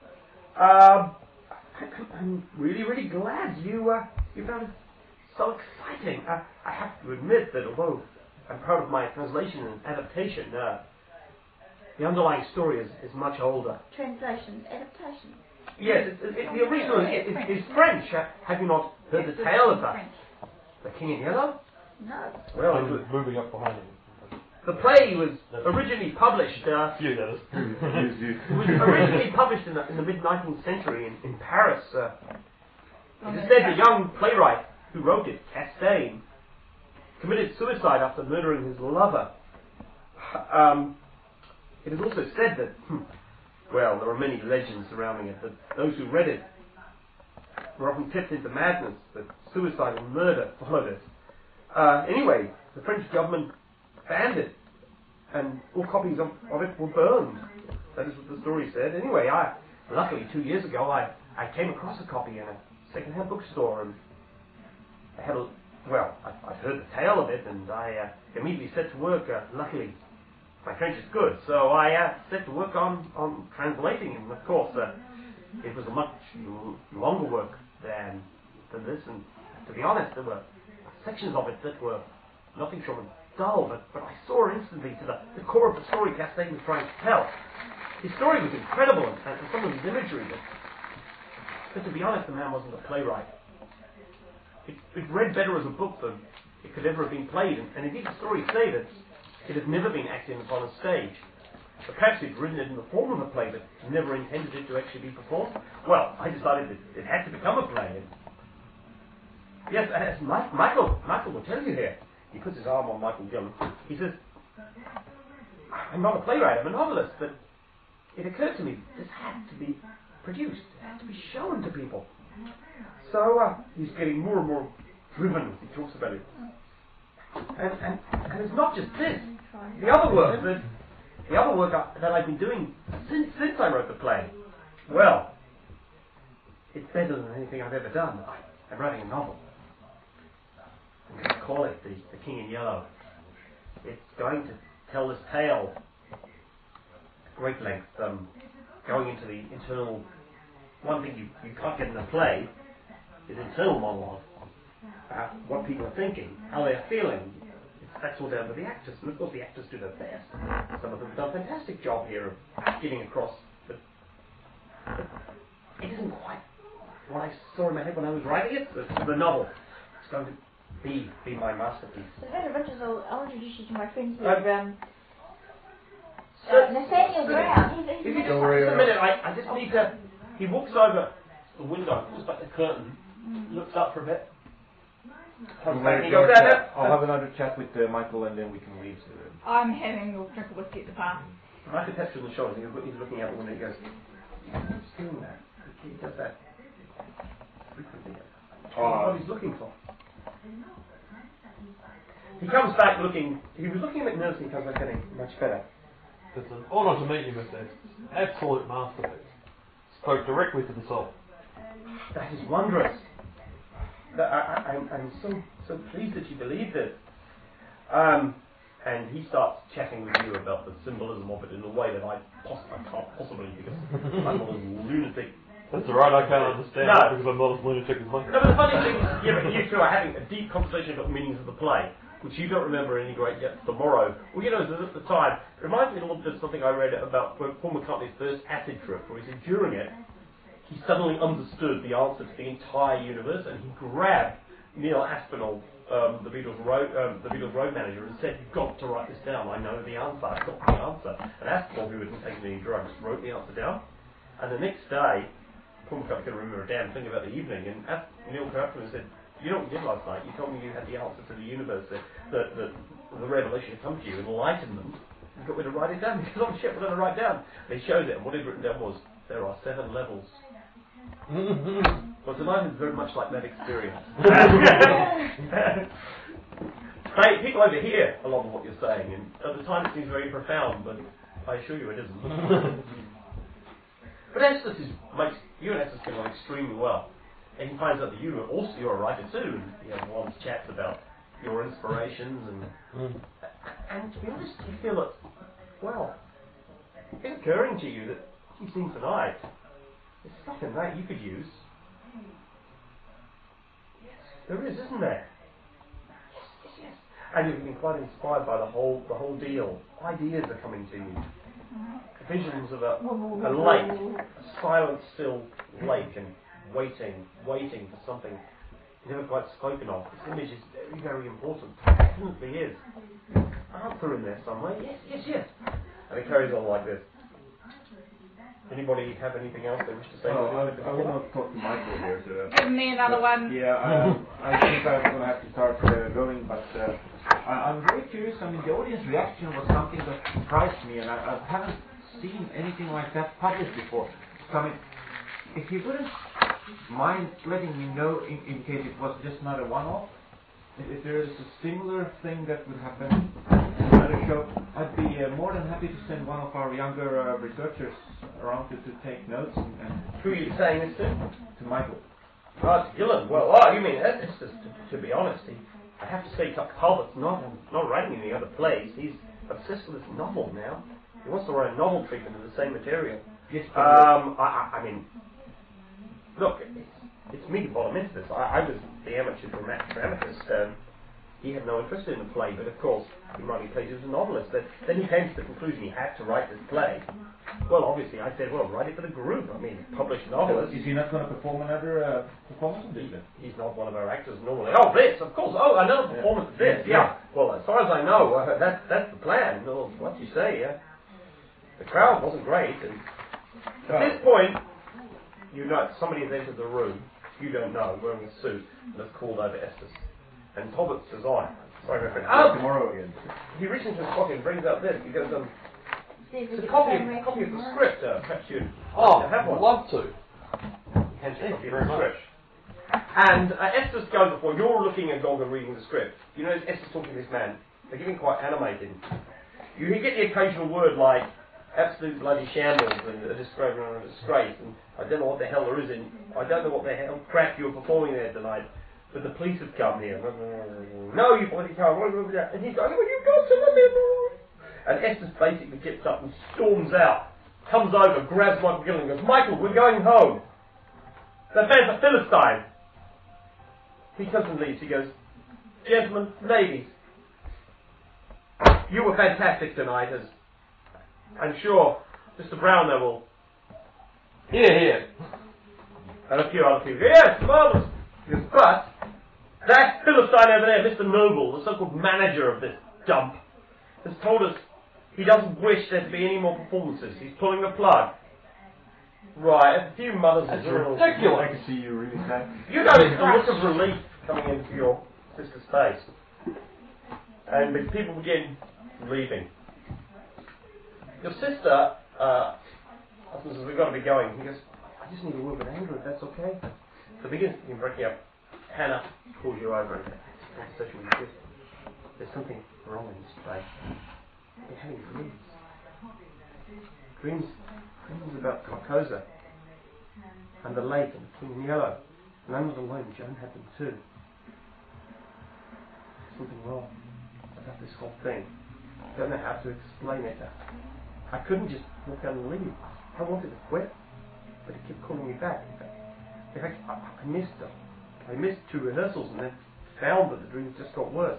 Um, I, I'm really, really glad you uh, you found it so exciting. I, I have to admit that although I'm proud of my translation and adaptation, uh, the underlying story is, is much older. Translation, adaptation. Yes, it, it, the original is, is, is French. Uh, have you not heard the tale of uh, The King in Yellow? No. Well, it I'm was, moving up behind him. the play was originally published. Uh, You, that is. it was originally published in the, in the mid nineteenth century in, in Paris. Uh, it is said the young playwright who wrote it, Castaigne, committed suicide after murdering his lover. Um, it is also said that, hmm, well, there are many legends surrounding it, that those who read it were often tipped into madness, that suicide and murder followed it. Uh, anyway, the French government banned it, and all copies of, of it were burned. That is what the story said. Anyway, I, luckily two years ago, I, I came across a copy in a second-hand bookstore, and I had a Well, I, I'd heard the tale of it, and I uh, immediately set to work. Uh, luckily, my French is good, so I uh, set to work on, on translating it. And of course, uh, it was a much l- longer work than than this. And to be honest, there were sections of it that were nothing short of dull, but, but I saw instantly to the, the core of the story Castaigne was trying to tell. His story was incredible, and, and some of his imagery, but, but to be honest, the man wasn't a playwright. It, it read better as a book than it could ever have been played, and, and indeed the stories say that it had never been acted upon a stage. But perhaps he'd written it in the form of a play, but never intended it to actually be performed. Well, I decided that it had to become a play. And yes, as Mike, Michael, Michael will tell you here. He puts his arm on Michael Gillen. He says, I'm not a playwright, I'm a novelist, but it occurred to me this had to be produced. It had to be shown to people. So uh, he's getting more and more driven as he talks about it. And, and, and it's not just this. The other work that the other work I, that I've been doing since since I wrote the play. Well, it's better than anything I've ever done. I, I'm writing a novel. I'm going to call it the, the King in Yellow. It's going to tell this tale at great length, um, going into the internal. One thing you, you can't get in a play is internal monologue. Uh, what people are thinking, how they're feeling. That's all down to the actors, and of course the actors do their best. Some of them have done a fantastic job here of getting across, but, but it isn't quite what I saw in my head when I was writing it. The, the novel. It's going to be be my masterpiece. So very much as I'll, I'll introduce you to my friends Um, here. Um, so, uh, Nathaniel Brown. He's, he's If you just, Don't worry, just a uh, minute, I, I just need to. He walks over the window, pulls back the curtain, looks up for a bit. Comes back and he goes, "There, there." I'll have another chat with uh, Michael and then we can leave. So. I'm having a drink of whiskey at the bar. I could touch him on the shoulder. He's he's looking out the window. He goes, "He's doing that. He does that frequently. Oh. What he's looking for." He comes back looking. He was looking a bit nervous. And he comes back getting much better. It's an honour to meet you, Mister X. Absolute masterpiece. Spoke directly to the soul. That is wondrous. That I, I, I'm, I'm so so pleased that you believed it. Um, and he starts chatting with you about the symbolism of it in a way that I, poss- I can't possibly, because I'm not a lunatic. That's alright, I can't understand No. it because I'm not as lunatic as Mike. No, but the funny thing is, you, you two are having a deep conversation about the meanings of the play, which you don't remember in any great depth tomorrow. Well, you know, at the time, it reminds me a little bit of something I read about Paul McCartney's first acid trip, where he said during it, he suddenly understood the answer to the entire universe, and he grabbed Neil Aspinall, um, the Beatles road, um, the Beatles road manager, and said, "You've got to write this down. I know the answer. I've got the answer." And Aspinall, who hadn't taken any drugs, wrote the answer down. And the next day, Paul McCartney couldn't remember a damn thing about the evening, and As- Neil came up to him and said, "You know what you did last night? You told me you had the answer to the universe, that, that, that the revelation had come to you, enlightenment. You got me to write it down." He said, "Oh shit, we're going to write down." And he showed it, and what he'd written down was, "There are seven levels." Well, tonight is very much like that experience. Hey, people over here a lot of what you're saying, and at the time it seems very profound, but I assure you it isn't. But Estes is, makes you and Estes get on extremely well, and he finds out that you are also you're a writer too, and you have one chats about your inspirations, and and to be honest, you feel that, well, it's occurring to you that you've seen tonight. There's stuff in that you could use. Yes, there is, isn't there? Yes, yes, yes. And you've been quite inspired by the whole the whole deal. Ideas are coming to you. Visions of a, a lake, a silent, still lake, and waiting, waiting for something never quite spoken of. This image is very, very important. It definitely is. Answer in there somewhere. Yes, yes, yes. And it carries on like this. Anybody have anything else they wish to say? Oh, I, I will not talk to Michael here. So, uh, Give me another one. yeah, um, I think I'm going to have to start uh, going, but uh, I, I'm very curious. I mean, the audience reaction was something that surprised me, and I, I haven't seen anything like that published before. So, I mean, if you wouldn't mind letting me know in, in case it was just not a one-off, if, if there is a similar thing that would happen in another show, I'd be uh, more than happy to send one of our younger uh, researchers around to, to take notes. And, and Who are you saying this to? to Michael. Oh, to Gillen. Well, oh, you mean that? It's just, to, to be honest, he, I have to say, Talbot's not not writing any other plays. He's obsessed with this novel now. He wants to write a novel treatment of the same material. Yes, Um, I, I, I mean, look, it's, it's me who brought him into this. I, I was the amateur dramat- dramatist. Um, he had no interest in the play, but of course, in writing plays, he was a novelist. Then, then he came to the conclusion he had to write this play. Well, obviously, I said, well, write it for the group. I mean, published novelist. Is he not going to perform another uh, performance of this? He, he's not one of our actors normally. Oh, this, of course. Oh, another performance of this. Yeah. Well, as far as I know, uh, that, that's the plan. Well, what you say, yeah. The crowd wasn't great, and at this point, you know, somebody has entered the room, you don't know, wearing a suit, and has called over Estes. And Talbot says, oh, sorry, my friend. Oh, tomorrow again. He reaches into his pocket and brings out this. He goes, um, See if we it's a get copy, the same of, copy of reaction the tomorrow. script. Uh, perhaps you'd Oh, like to have I'd one. love to. Hands you a Thank copy you of very the much. script. And uh, Estes goes before, you're looking at Gog and reading the script. You know, Estes talking to this man. They're getting quite animated. You get the occasional word like, absolute bloody shambles and a disgrace and a disgrace, and I don't know what the hell there is in, I don't know what the hell crap you're performing there tonight, but the police have come here. No, you bloody can't. And he's going, well, you've got to let me. And Estes basically gets up and storms out, comes over, grabs Michael Gillen and goes, Michael, we're going home. That man's a Philistine. He comes and leaves. He goes, gentlemen, ladies, you were fantastic tonight, as I'm sure Mister Brownlow will. Here, here. And a few other people. Yes, marvellous. He goes, but that Philistine over there, Mister Noble, the so-called manager of this dump, has told us he doesn't wish there to be any more performances. He's pulling the plug. Right, a few mothers That's and girls. ridiculous. I can see you really sad. You notice the look of relief coming into your sister's face. And the people begin leaving. Your sister, uh, says, we've got to be going. He goes, I just need a word with Andrew, if that's okay. So begins to breaking up. Hannah calls you over and has a conversation with you. There's something wrong in this place. You're having dreams. Dreams, dreams about Carcosa and the lake and the King in Yellow. And I'm not alone, Joan had them too. There's something wrong about this whole thing. I don't know how to explain it. I couldn't just walk out and leave. I wanted to quit, but he kept calling me back. In fact, in fact I, I missed them. I missed two rehearsals and then found that the dreams just got worse.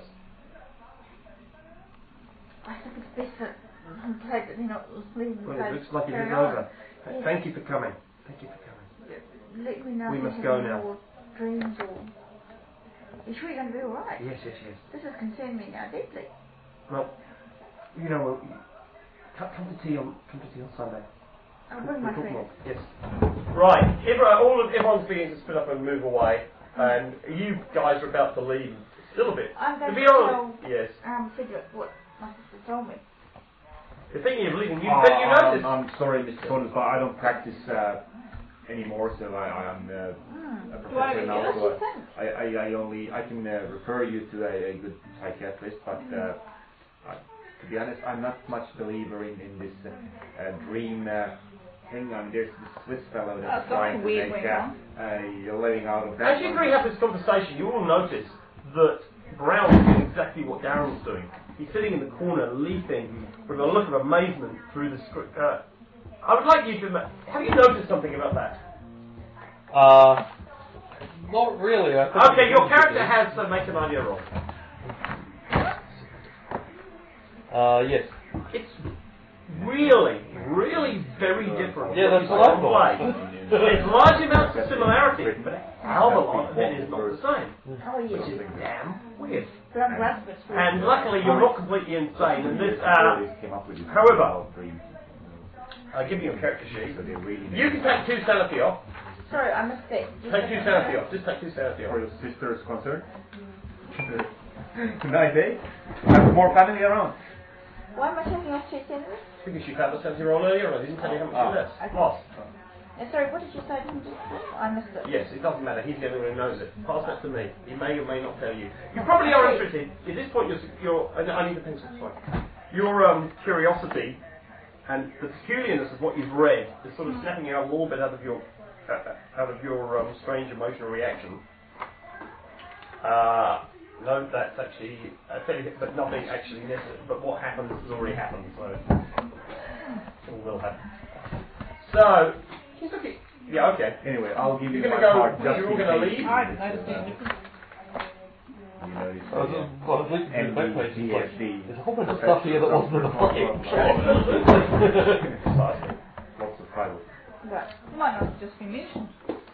I think it's best that I'm glad that they're not leaving the Well, place. it looks like it Carry is on. over. Yes. Thank you for coming. Thank you for coming. Let me know We if must you go have any now. more dreams or. You're sure you're going to be alright? Yes, yes, yes. This has concerned me now deeply. Well, you know, well, come, come to tea on come to tea on Sunday. I'll bring my We'll talk friends. more. Yes. Right. Everyone, all of everyone's beginning to split up and move away, and you guys are about to leave. Still a bit. I'm going to to be honest, tell yes. um, Cedric what my sister told me. You're thinking of leaving. You, Oh, but you notice. I'm, I'm sorry, Mister Collins, but I don't practice uh, anymore, so I, I am uh, Hmm. a Do I professor really? now. What do So you think? I, I, I only I can uh, refer you to a, a good psychiatrist, but uh, I, to be honest, I'm not much believer in, in this uh, uh, dream uh, thing. I mean, there's this Swiss fellow Uh, that's something trying to weird make went uh, on. a living out of that. As you one. three have this conversation, you all notice that Brown is doing exactly what Darren's doing. He's sitting in the corner, leaping with a look of amazement through the script. Uh, I would like you to. ma- Have you noticed something about that? Uh, not really. I think Okay, your it's character interesting. has. So make an idea roll. Uh, yes. It's really, really very different. Yeah, from that's you what I saw thought. on play. There's large amounts of similarity, but a hell of a lot of it is not the same, Oh, yes. which is damn weird. But I'm glad for it. And luckily, you're not completely insane. And this, uh, Always came up with this however, dream. I'll give you a character sheet. So they really You can take two sanity off. Sorry, I missed that. Did you Take say two something? sanity off. Just take two sanity For off. your sister's concert. Nice, eh? Have more family around. Why am I taking off two sentences? Because you found the sanity roll earlier, and I didn't tell you how much Oh. you left. Okay. Lost. Uh, sorry, what did you say? Didn't you- I missed it. Yes, it doesn't matter. He's the only one who knows it. Pass that to me. He may or may not tell you. You probably are interested. At this point, your, your I I need a pencil. Sorry. Your um, curiosity and the peculiarness of what you've read is sort of snapping you out a little bit out of your uh, out of your um, strange emotional reaction. Uh, no, that's actually uh, fairly, but nothing actually necessary. But what happens has already happened, so it will happen. So he's looking. Yeah, okay. Anyway, I'll give you You're my gonna go. card just You're all in gonna case. leave. I didn't notice any difference. You know, it's, Oh, uh, well, at least M the back page D is like, S D. there's a whole bunch of stuff here that wasn't in the play. Precisely. Lots of files. But it might not just be mentioned.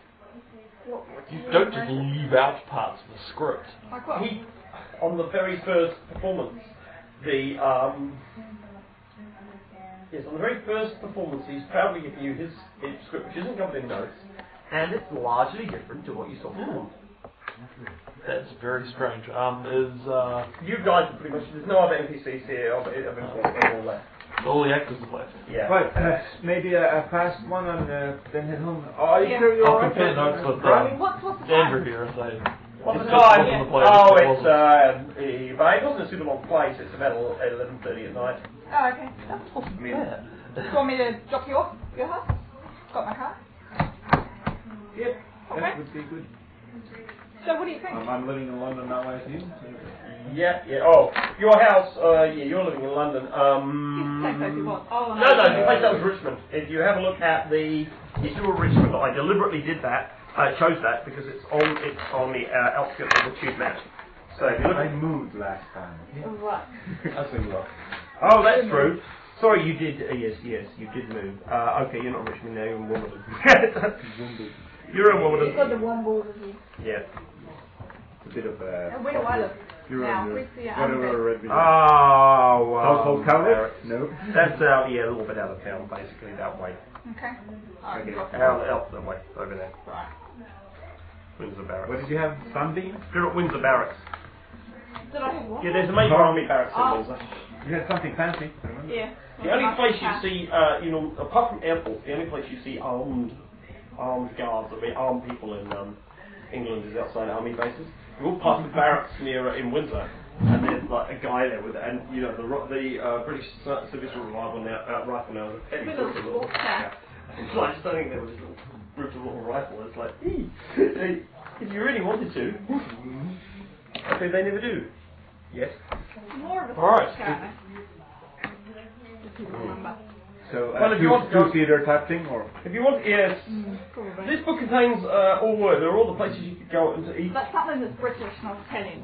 You don't just leave out parts of the script. Like what? He, on the very first performance, the um, yes, on the very first performance, he's proudly giving you his, his script, which isn't covered in notes, and it's largely different to what you saw before. That's very strange. Um, is uh, You guys are pretty much, there's no other N P Cs here of, of importance all that. all the actors are left. Yeah. Right, uh, maybe a, a fast one on uh, then head home. Oh, are you Yeah. sure you're I'll alright? compare notes with Running? um, What's, what's the time? Andrew here and say, What's the It's just time? wasn't the play, Oh, it it's, wasn't. uh, eh, but it wasn't a super long play, so it's about eleven thirty at night. Oh, okay. that wasn't I mean- fair. Do you want me to drop you off your house? Got my car. Yep, Okay. that would be good. So what do you think? Um, I'm living in London now, I assume. So. Yeah, yeah. Oh, your house, uh, yeah, you're living in London. You Um, can take those if you want. Oh, No, no, the place that was Richmond. If you have a look at the issue of Richmond, I deliberately did that, I chose that because it's on it's on the uh, outskirts of the tube map. So if you look I at moved last time. Right. That's a lot. Oh, that's true. Sorry, you did, uh, yes, yes, you did move. Uh, okay, you're not Richmond now, you're in Wimbledon. You're in You've got Wimbledon. the one ball with you. Yeah. It's a bit of a... And where do I live? You're Now, on the... where's the, uh, whatever underbed? Red Village. Oh, um, Household cover? Barracks. No. That's out, yeah, a little bit out of town, basically, that way. Okay. Alright, Okay. drop you Out, off. out that way, over there. Right. Windsor What Barracks. did you have? Sunbeam? You're at Windsor Barracks. Did I have what? Yeah, there's a major army barracks in Oh. Windsor. You had something fancy. Yeah. The only Nice place you car. see, uh, you know, apart from airports, the only place you see armed, armed guards, I mean, armed people in um, England is outside army bases. You walk past the barracks near uh, in Windsor, and there's like a guy there with, and you know, the ro- the uh, British Ser- Service Rifle now, uh, rifle now is a petty With a sort of little. sports car. It's like standing there with this little brutal little rifle. It's like, ee, if you really wanted to, okay, they never do. Yes. More of a All right. sports car. If you remember. So, Well, uh, if you want to go- two-seater type thing, or? If you want, yes. Mm, probably. This book contains uh, all words. There are all the places you could go and to eat. But something that's British, not Italian.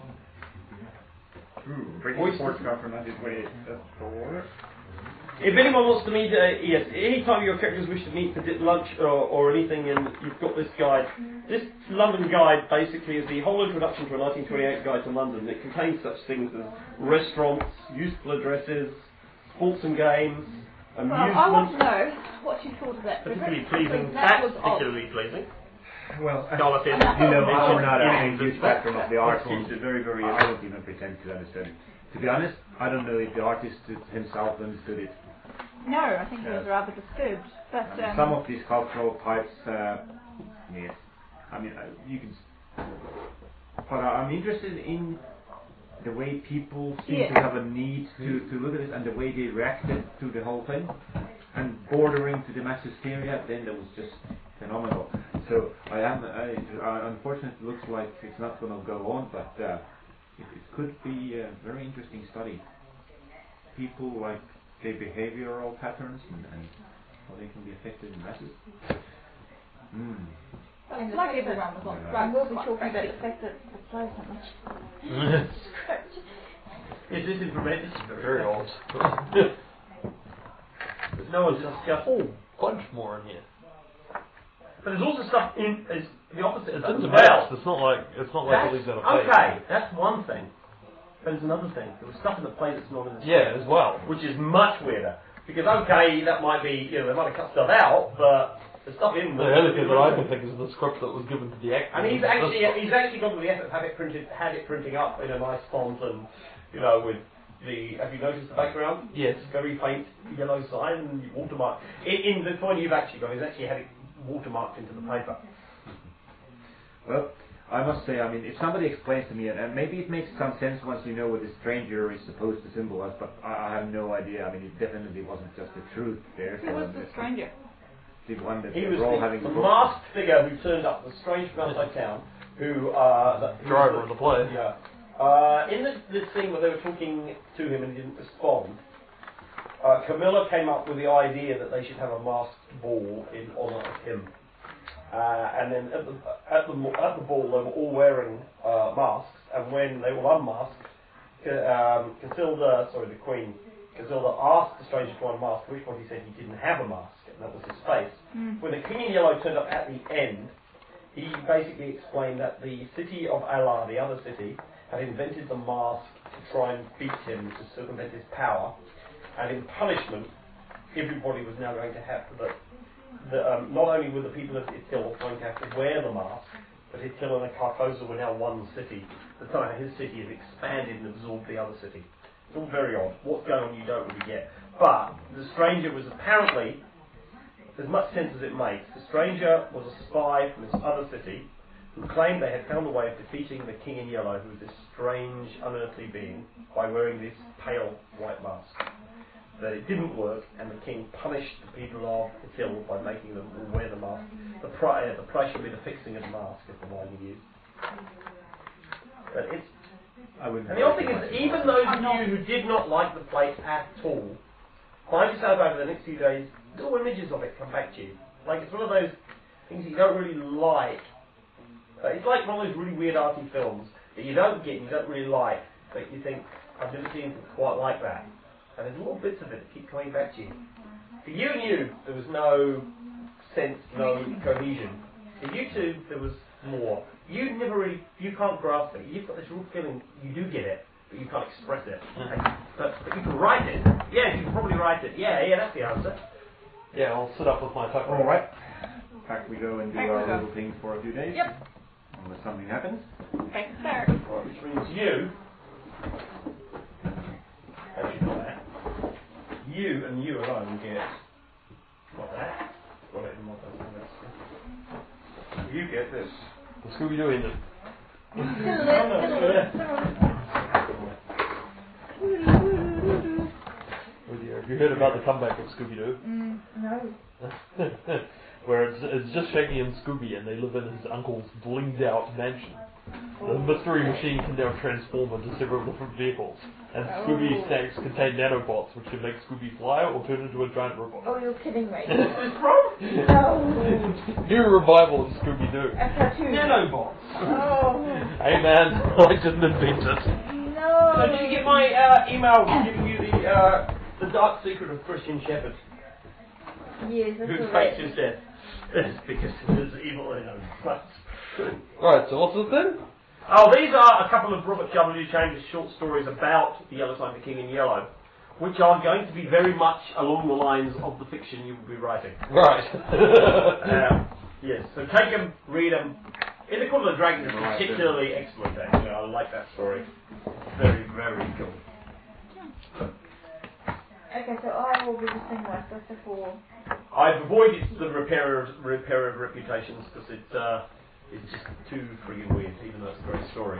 Ooh, British Oyster. sports car from nineteen twenty-eight. That's four. If anyone wants to meet, uh, yes, any time your characters wish to meet for di- lunch or, or anything, and you've got this guide. This London guide basically is the whole introduction to a nineteen twenty-eight guide to London. It contains such things as restaurants, useful addresses, sports and games, Well, I want to amusement. know what you thought of that. Particularly visit. pleasing. That That's was odd. particularly pleasing. Well, Dollar fifty. you know, I'm not a Yeah. huge patron of the artist. Excellent. It's very, very, I don't even pretend to understand. To be honest, I don't know if the artist himself understood it. No, I think he was rather disturbed. But I mean, um, some of these cultural types, uh, yes. I mean, uh, you can. But I'm interested in the way people seem Yeah. to have a need to, to look at it and the way they reacted to the whole thing. And bordering to the mass hysteria, then that was just phenomenal. So I am, I, uh, unfortunately, it looks like it's not going to go on, but uh, it, it could be a very interesting study. People like their behavioral patterns and, and how they can be affected in masses. Mm. it's like everyone was on Yeah. drugs. I will be quite talking about frankly. the fact that the play so much. It is informative. Very odd. There's no one's discussed. Oh, bunch more in here. But there's also stuff in is the opposite. It's as intermixed. well. It's not like it's not like it That's, leaves out a page. okay, that's one thing. But there's another thing. There was stuff in the play that's not in the Yeah, script, as well. which is much weirder. Because okay, that might be, you know, they might have cut stuff out, but the stuff in The other thing that I can think is the script that was given to the actor. And he's actually he's actually gone to the effort of have it printed, had it printing up in a nice font, and you know, with the. Have you noticed the background? Yes. Very faint yellow sign and watermark. In, in the point you've actually got, he's actually had it watermarked into the paper. Well, I must say, I mean, if somebody explains to me, and, and maybe it makes some sense once you know what the stranger is supposed to symbolize, but I, I have no idea. I mean, it definitely wasn't just the truth there. Who was the stranger? The one that He they was were all the, having the book. masked figure who turned up, the strange from outside town, who uh, the, who Driver was of the play. Yeah. Uh, in this, this thing where they were talking to him and he didn't respond, uh, Camilla came up with the idea that they should have a masked ball in honour of him. Uh, and then at the, at the at the ball, they were all wearing uh, masks, and when they were unmasked, um, Casilda, sorry, the Queen, Casilda asked the stranger to unmask, which one he said he didn't have a mask, and that was his face. Mm. When the King in Yellow turned up at the end, he basically explained that the city of Alar, the other city, had invented the mask to try and beat him, to circumvent his power, and in punishment, everybody was now going to have the, the um, not only were the people of Itil going to have to wear the mask, but Itil and Carcosa were now one city. The time his city has expanded and absorbed the other city. It's all very odd. What's going on you don't really get. But the stranger was apparently, as much sense as it makes, the stranger was a spy from this other city who claimed they had found a way of defeating the King in Yellow, who was this strange, unearthly being, by wearing this pale white mask. That it didn't work, and the king punished the people of Itil by making them all wear the mask. The, pri- the price should be the fixing of the mask, is the line he used. But it's, I would. and the odd thing is, even those of you who did not like the place at all, find yourself over the next few days, little images of it come back to you. Like, it's one of those things that you don't really like. Uh, it's like one of those really weird arty films that you don't get and you don't really like, but you think, I've never seen anything quite like that. And there's little bits of it that keep coming back to you. For you and you, there was no sense, no cohesion. For you two, there was more. You never really, you can't grasp it. You've got this real feeling, you do get it, but you can't express it. And, but, but you can write it. Yeah, you can probably write it. Yeah, yeah, that's the answer. Yeah, I'll sit up with my tuck. All right. Back we go and do Back we our go. little things for a few days. Yep. Unless something happens. Okay, there. Right, which means you, actually not that, you and you alone get, not that, got it in my person, you get this. The Scooby-Doo ended. Oh dear, have you heard about the comeback of Scooby-Doo? Mm, no. Where it's, it's just Shaggy and Scooby and they live in his uncle's blinged out mansion. The mystery machine can now transform into several different vehicles, and Scooby Oh. snacks contain nanobots which can make Scooby fly or turn into a giant robot. Oh, you're kidding me. It's wrong? No. New revival of Scooby-Doo. A cartoon. Nanobots. Oh. Hey man, I didn't invent it. No. So did you get my uh, email giving you the uh, the dark secret of Christian Shepherd, Yes, that's who correct. fakes his death? It's because there's evil in him. Right, so what's this then? Oh, these are a couple of Robert W. Chambers short stories about the Yellow Sign, the King in Yellow, which are going to be very much along the lines of the fiction you will be writing. Right. uh, yes, so take them, read them. In the Court of the Dragon is Right, particularly excellent, actually. I like that story. Very, very cool. Okay, so I will be the thing like this before. I've avoided the repair of, repair of reputations because it, uh, it's just too friggin' weird, even though it's a great story.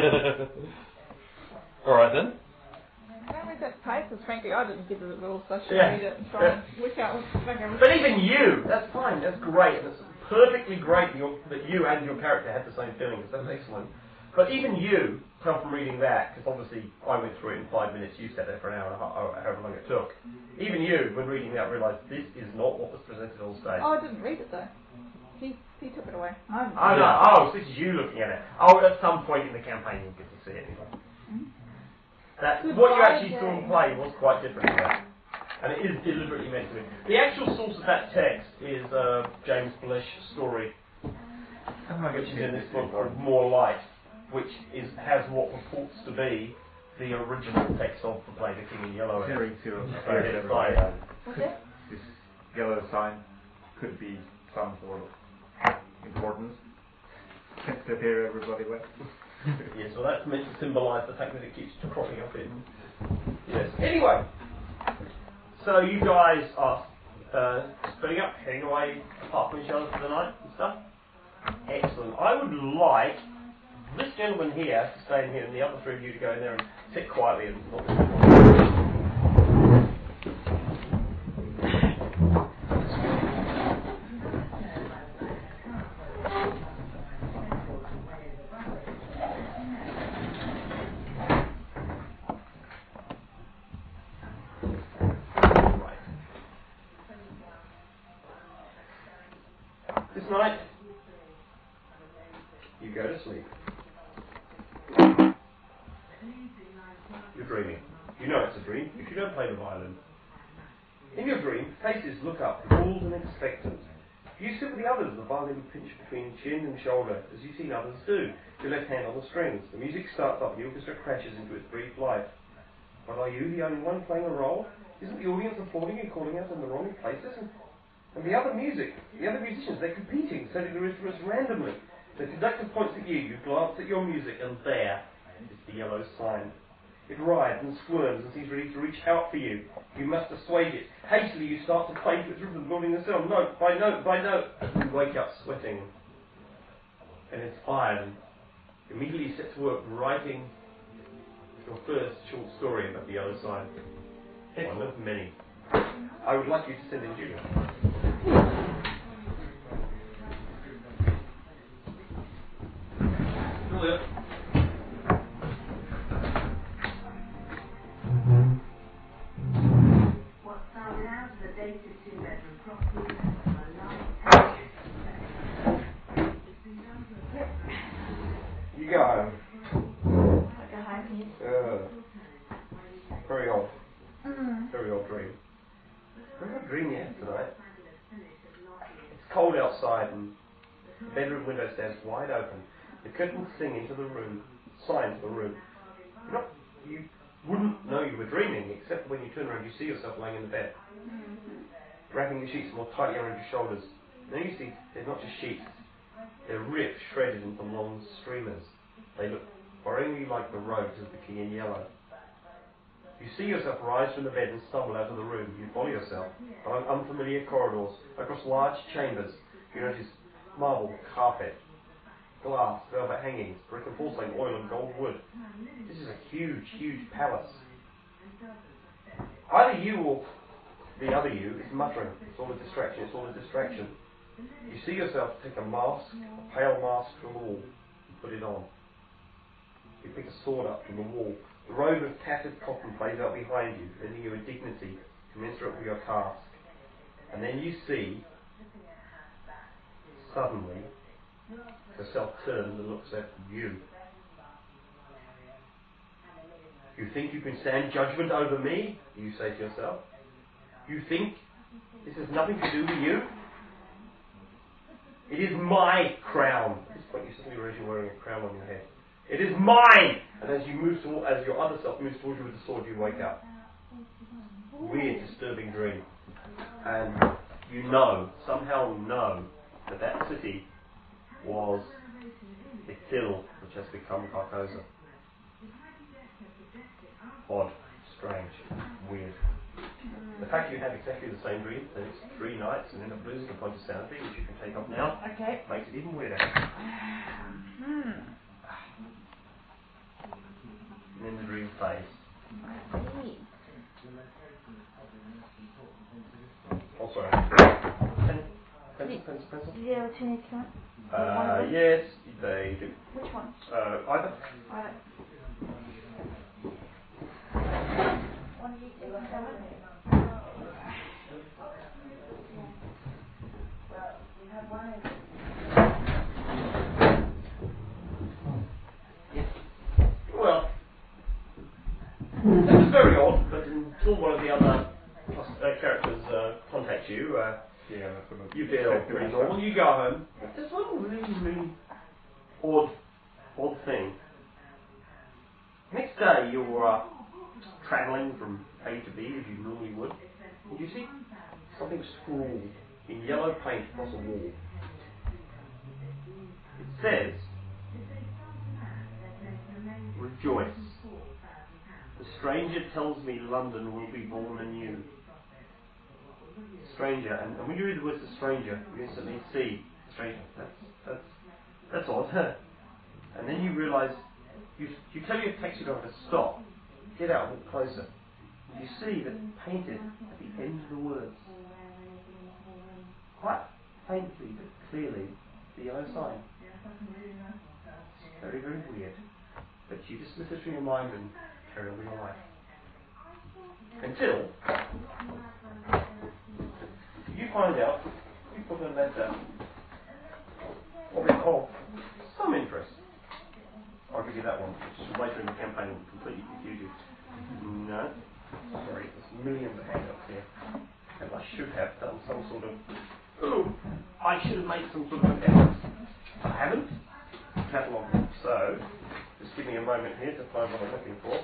Alright then. I don't read that paper, frankly. I didn't give it a little, so I should Yeah. read it and try and work out what's going on. But even you, that's fine, that's great. That's perfectly great that, your, that you and your character had the same feelings. That's excellent. But even you, tell from reading that, because obviously I went through it in five minutes, you sat there for an hour and a half, or however long it took. Even you, when reading that, realised this is not what was presented on stage. Oh, I didn't read it though. He he took it away. I didn't. Oh, no. Oh, so this is you looking at it. Oh, at some point in the campaign you'll get to see it anyway. That, what you actually saw in play was quite different to that. And it is deliberately meant to be. The actual source of that text is uh, James Blish's story, which is in this book called More Light, which is has what purports to be the original text of the play, The King in Yellow. Very zero. Right, Very it's zero. fine. What's it? This yellow sign could be some sort of importance. Sensitive here, everybody. Well. Yes, well that's meant to symbolise the fact that it keeps cropping up in... Yes. Anyway, so you guys are uh, splitting up, heading away apart from each other for the night and stuff? Excellent. I would like this gentleman here to stay in here and the other three of you to go in there and sit quietly and not listen. This night, you go to sleep. dreaming. You know it's a dream if you don't play the violin. In your dream, faces look up, cold and expectant. You sit with the others, the violin pinched between chin and shoulder, as you've seen others do, your left hand on the strings. The music starts up and the orchestra crashes into its brief life. But are you the only one playing a role? Isn't the audience applauding and calling out in the wrong places? And, and the other music, the other musicians, they're competing, setting their instruments randomly. The conductor points at you, you glance at your music, and there is the yellow sign. It writhes and squirms and seems ready to reach out for you. You must assuage it. Hastily you start to play to its rhythm, building the sound, note by note by note, as you wake up sweating and inspired, and immediately set to work writing your first short story about the yellow sign. One of many. I would like you to send in Julia. Julia. What started out as a dated two-bedroom property for a large You go home. I go home, yes. Uh, very odd. Mm. Very odd dream. Very odd dream you have tonight. It's cold outside and the bedroom window stands wide open. The curtains sing into the room, sign to the room. You're not, you wouldn't know you were dreaming, except when you turn around you see yourself laying in the bed, wrapping the sheets more tightly around your shoulders. Now you see they're not just sheets, they're ripped, shredded into long streamers. They look worryingly like the robes of the king in yellow. You see yourself rise from the bed and stumble out of the room. You follow yourself along unfamiliar corridors, across large chambers. You notice marble, carpet, glass, velvet hangings, brick and porcelain, oil and gold wood. This is a huge, huge palace. Either you or the other you is muttering. It's all a distraction, it's all a distraction. You see yourself take a mask, a pale mask from the wall, and put it on. You pick a sword up from the wall. The robe of tattered cotton plays out behind you, lending you a dignity commensurate with your task. And then you see, suddenly, yourself turns and looks at you. You think you can stand judgment over me? You say to yourself. You think this has nothing to do with you? It is my crown. At this point you suddenly realize you're wearing a crown on your head. It is mine! And as you move to, as your other self moves towards you with the sword, you wake up. Weird, disturbing dream. And you know, somehow know, that that city was the hill which has become Carcosa. Odd, strange, weird. The fact you have exactly the same dream, that it's three nights and end up losing a point of sanity, which you can take off now, Okay. makes it even weirder. Hmm. And then the dream fades. I see. Oh, sorry. Pen, pencil, pencil, pencil. Do you have a tunic one? Uh, yes, they do. Which one? Uh, either. I don't. One of you two, one of you. Well, you have one in Well, that was very odd, but until one of the other uh, characters uh, contact you, uh, Yeah, that's what you feel pretty normal. You go home. There's one really, really odd, odd thing. Next day, you're uh, travelling from A to B as you normally would, and you see something scrawled in yellow paint across a wall. It says, "Rejoice. The stranger tells me London will be born anew." Stranger, and, and when you read the words "the stranger," you instantly see the stranger. That's that's that's odd. And then you realise, you you tell your taxi driver to stop, get out, walk closer. And you see that painted at the end of the words, quite faintly but clearly, the yellow sign. It's very very weird, but you dismiss it from your mind and carry on with your life. Until you find out, you put on that uh, what we call some interest. I'll give you that one, which later in the campaign will completely confuse you. should have done some sort of, oh, I should have made some sort of an effort. I haven't. Catalogue. So, just give me a moment here to find what I'm looking for.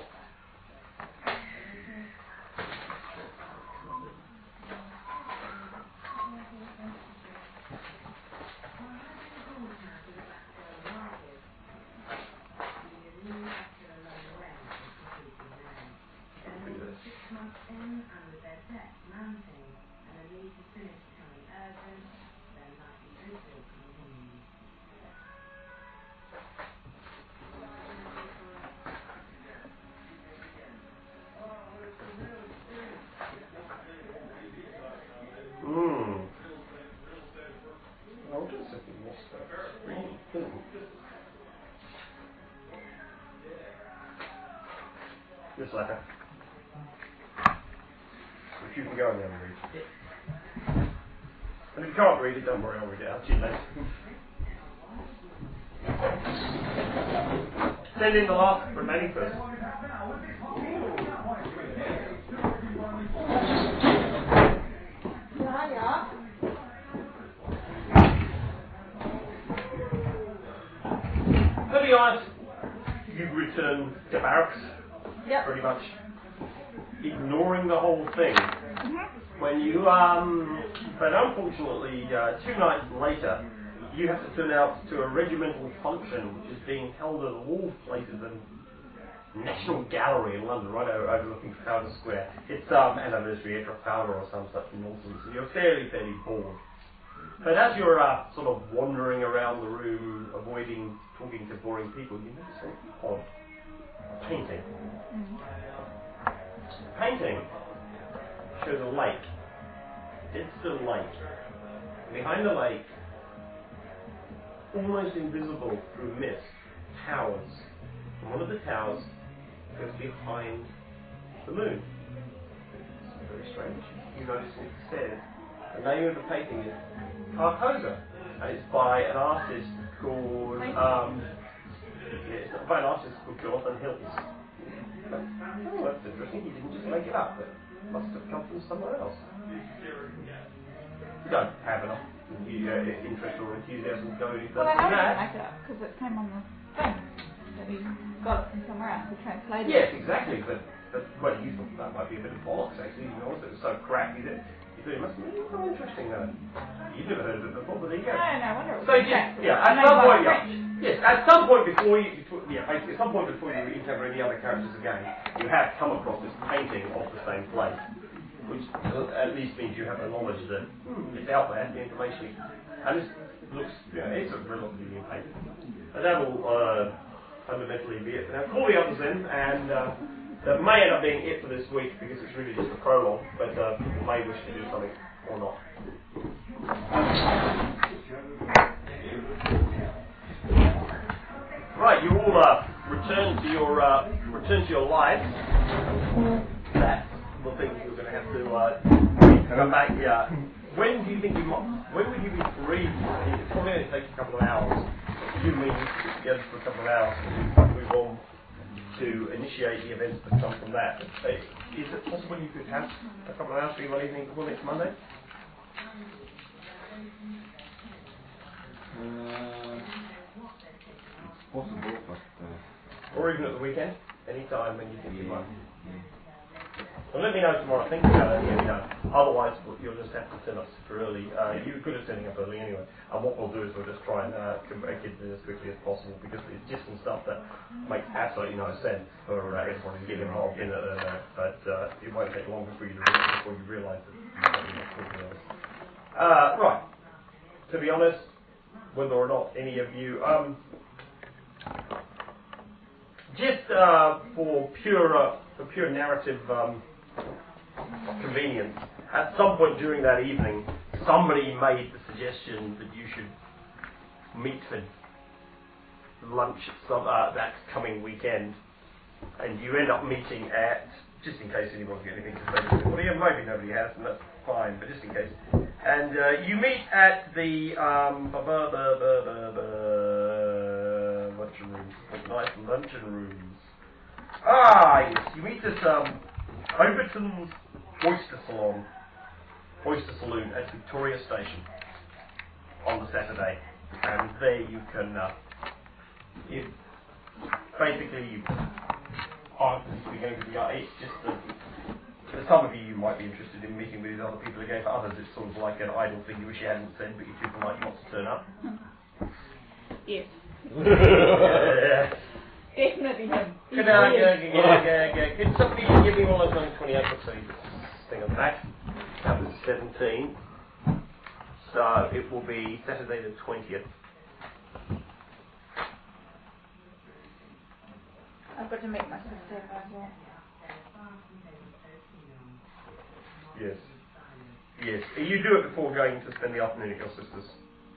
This letter. If you can go in there and read it. And if you can't read it, don't worry, I'll read it out to you later. Send in the last remaining person. To be honest, you've returned to barracks. Yep. Pretty much ignoring the whole thing. Mm-hmm. When you, um, but unfortunately, uh, two nights later, you have to turn out to a regimental function which is being held at all places in National Gallery in London, right over, overlooking Trafalgar Square. It's um, anniversary at Trafalgar or some such nonsense, and you're fairly, fairly bored. But as you're uh, sort of wandering around the room, avoiding talking to boring people, you notice something odd. A painting. Mm-hmm. Painting shows a lake. It's still lake. Behind the lake, almost invisible through mist, towers. And one of the towers goes behind the moon. It's very strange. You notice it says the name of the painting is Carcosa, and it's by an artist called um, yeah, it's not by an artist called Jonathan Hills. But, oh, that's interesting. He didn't just make it up. It must have come from somewhere else. You don't have enough uh, interest or enthusiasm going into Well, I know he that. didn't make it up because it came on the thing that he got it from somewhere else. He translated Yes, it. exactly. But, but well, you thought that might be a bit of bollocks, actually. You know, it was so crappy that you thought it must be oh, interesting. Uh, you've never heard of it before, but there you go. No, no, I wonder it was So yeah, yeah, I at know some about point, French. yeah, yes, at some point before you, before, yeah, basically, at some point before you encounter any other characters again, you have come across this painting of the same place, which at least means you have the knowledge that hmm, it's out there, the information, and this looks, you know, it's a relatively new painting, and that will uh, fundamentally be it. Now, call the others in, and uh, that may end up being it for this week because it's really just a prologue, but uh, people may wish to do something or not. Right, you all uh, return to your uh, return to your lives. That's the thing you're going to have to uh, come back. Yeah. When do you think you might? When would you be free? It's probably going to take a couple of hours. You mean together for a couple of hours and move on to initiate the events that come from that. Is it possible you could have a couple of hours free one evening before next Monday? Uh, it's possible, but... Uh, or even at the weekend? Any time when you think yeah, you might. yeah. Well, let me know tomorrow. Think about it and let me know. Otherwise, you'll just have to turn up super early. Uh, you could have turning up early anyway. And what we'll do is we'll just try and uh, get it in as quickly as possible because it's just some stuff that makes absolutely no sense for uh, everyone to get involved in it. Uh, but uh, it won't take long before you, before you realise that you're not talking about it. Uh, right. To be honest, whether or not any of you... Um, just uh, for pure, uh, for pure narrative... Um, convenience. At some point during that evening, somebody made the suggestion that you should meet for lunch some, uh, that coming weekend, and you end up meeting at, just in case anyone's got anything to say, well, yeah, maybe nobody has, and that's fine, but just in case. And uh, you meet at the um, ba ba ba ba ba ba luncheon rooms, nice luncheon rooms. Ah, yes, you meet at um, Overton's Oyster Salon. Oyster Saloon at Victoria Station on the Saturday, and there you can, uh, you basically you aren't going to be, uh, it's just that for some of you, you might be interested in meeting with these other people again. For others, it's sort of like an idle thing you wish you hadn't said, but you're too polite not to turn up. Yes. Yeah. Definitely him. He's Can, uh, weird. yeah, yeah, yeah, yeah. Can somebody give me one of those nine twenty-eight? Let's see this thing on the back. That was seventeen. So it will be Saturday the twentieth. I've got to make my sister as well. Yes. Yes. You do it before going to spend the afternoon at your sister's.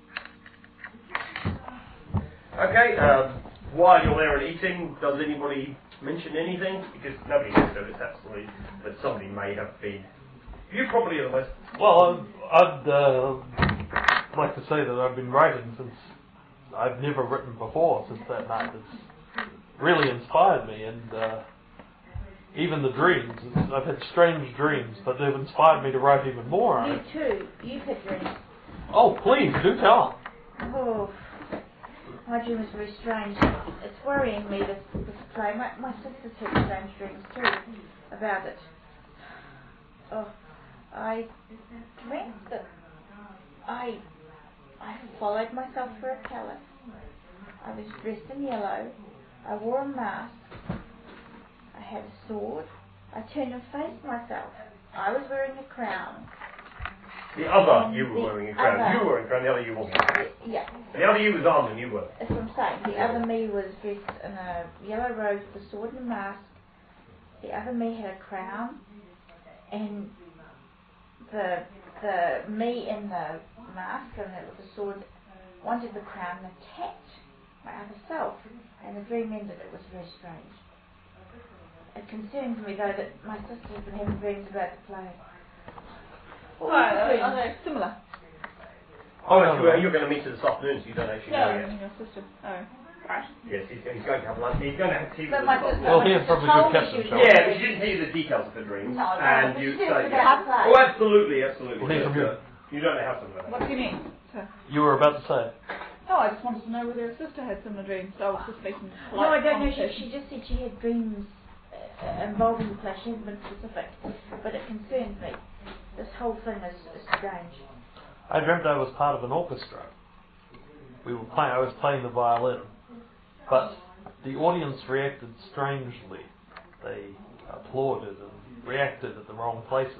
Okay, um, while you're there and eating, does anybody mention anything? Because nobody knows that it's absolutely, but somebody may have been. You probably are the most. Well, I'd, I'd uh, like to say that I've been writing since I've never written before since that night. It's really inspired me, and uh, even the dreams. It's, I've had strange dreams, but they've inspired me to write even more. You too. You've had dreams. Oh, please, do tell. Oh, my dream is very strange. It's worrying me, this, this play. My, my sister's had strange dreams too about it. Oh, I dreamt that I, I followed myself through a palace. I was dressed in yellow. I wore a mask. I had a sword. I turned and faced myself. I was wearing a crown. The other Um, you were the wearing a crown. other- You were wearing a crown, the other you wasn't. Yeah. The other you was armed and you were. That's what I'm saying. The other me was dressed in a yellow robe with a sword and a mask. The other me had a crown, and the the me in the mask and the, with the sword wanted the crown and attacked my other self. And the dream ended. It was very strange. It concerns me though that my sister has been having dreams about the play. What was the Right, dream? are they similar? Oh, no, you're, you're going to meet her this afternoon, so you don't actually No, know I yet. mean your sister. Oh, right. Yes, he's, he's going to have lunch. He's going to have tea with But her my this sister, Well, my he sister probably told could me catch she was himself. Yeah, very- but she didn't tell you the details of the dreams. No, no, and but you she did so, for yeah. that play. Oh, absolutely, absolutely. We'll hear from But, you. uh, You don't know how some of that. What do you mean? So, You were about to say. no, I just wanted to know whether her sister had similar dreams. So I was just making No, I don't know. She, conversation. she just said she had dreams uh, involving the play. She hasn't been specific, but it concerns me. This whole thing is, is strange. I dreamt I was part of an orchestra. We were playing. I was playing the violin, but the audience reacted strangely. They applauded and reacted at the wrong places.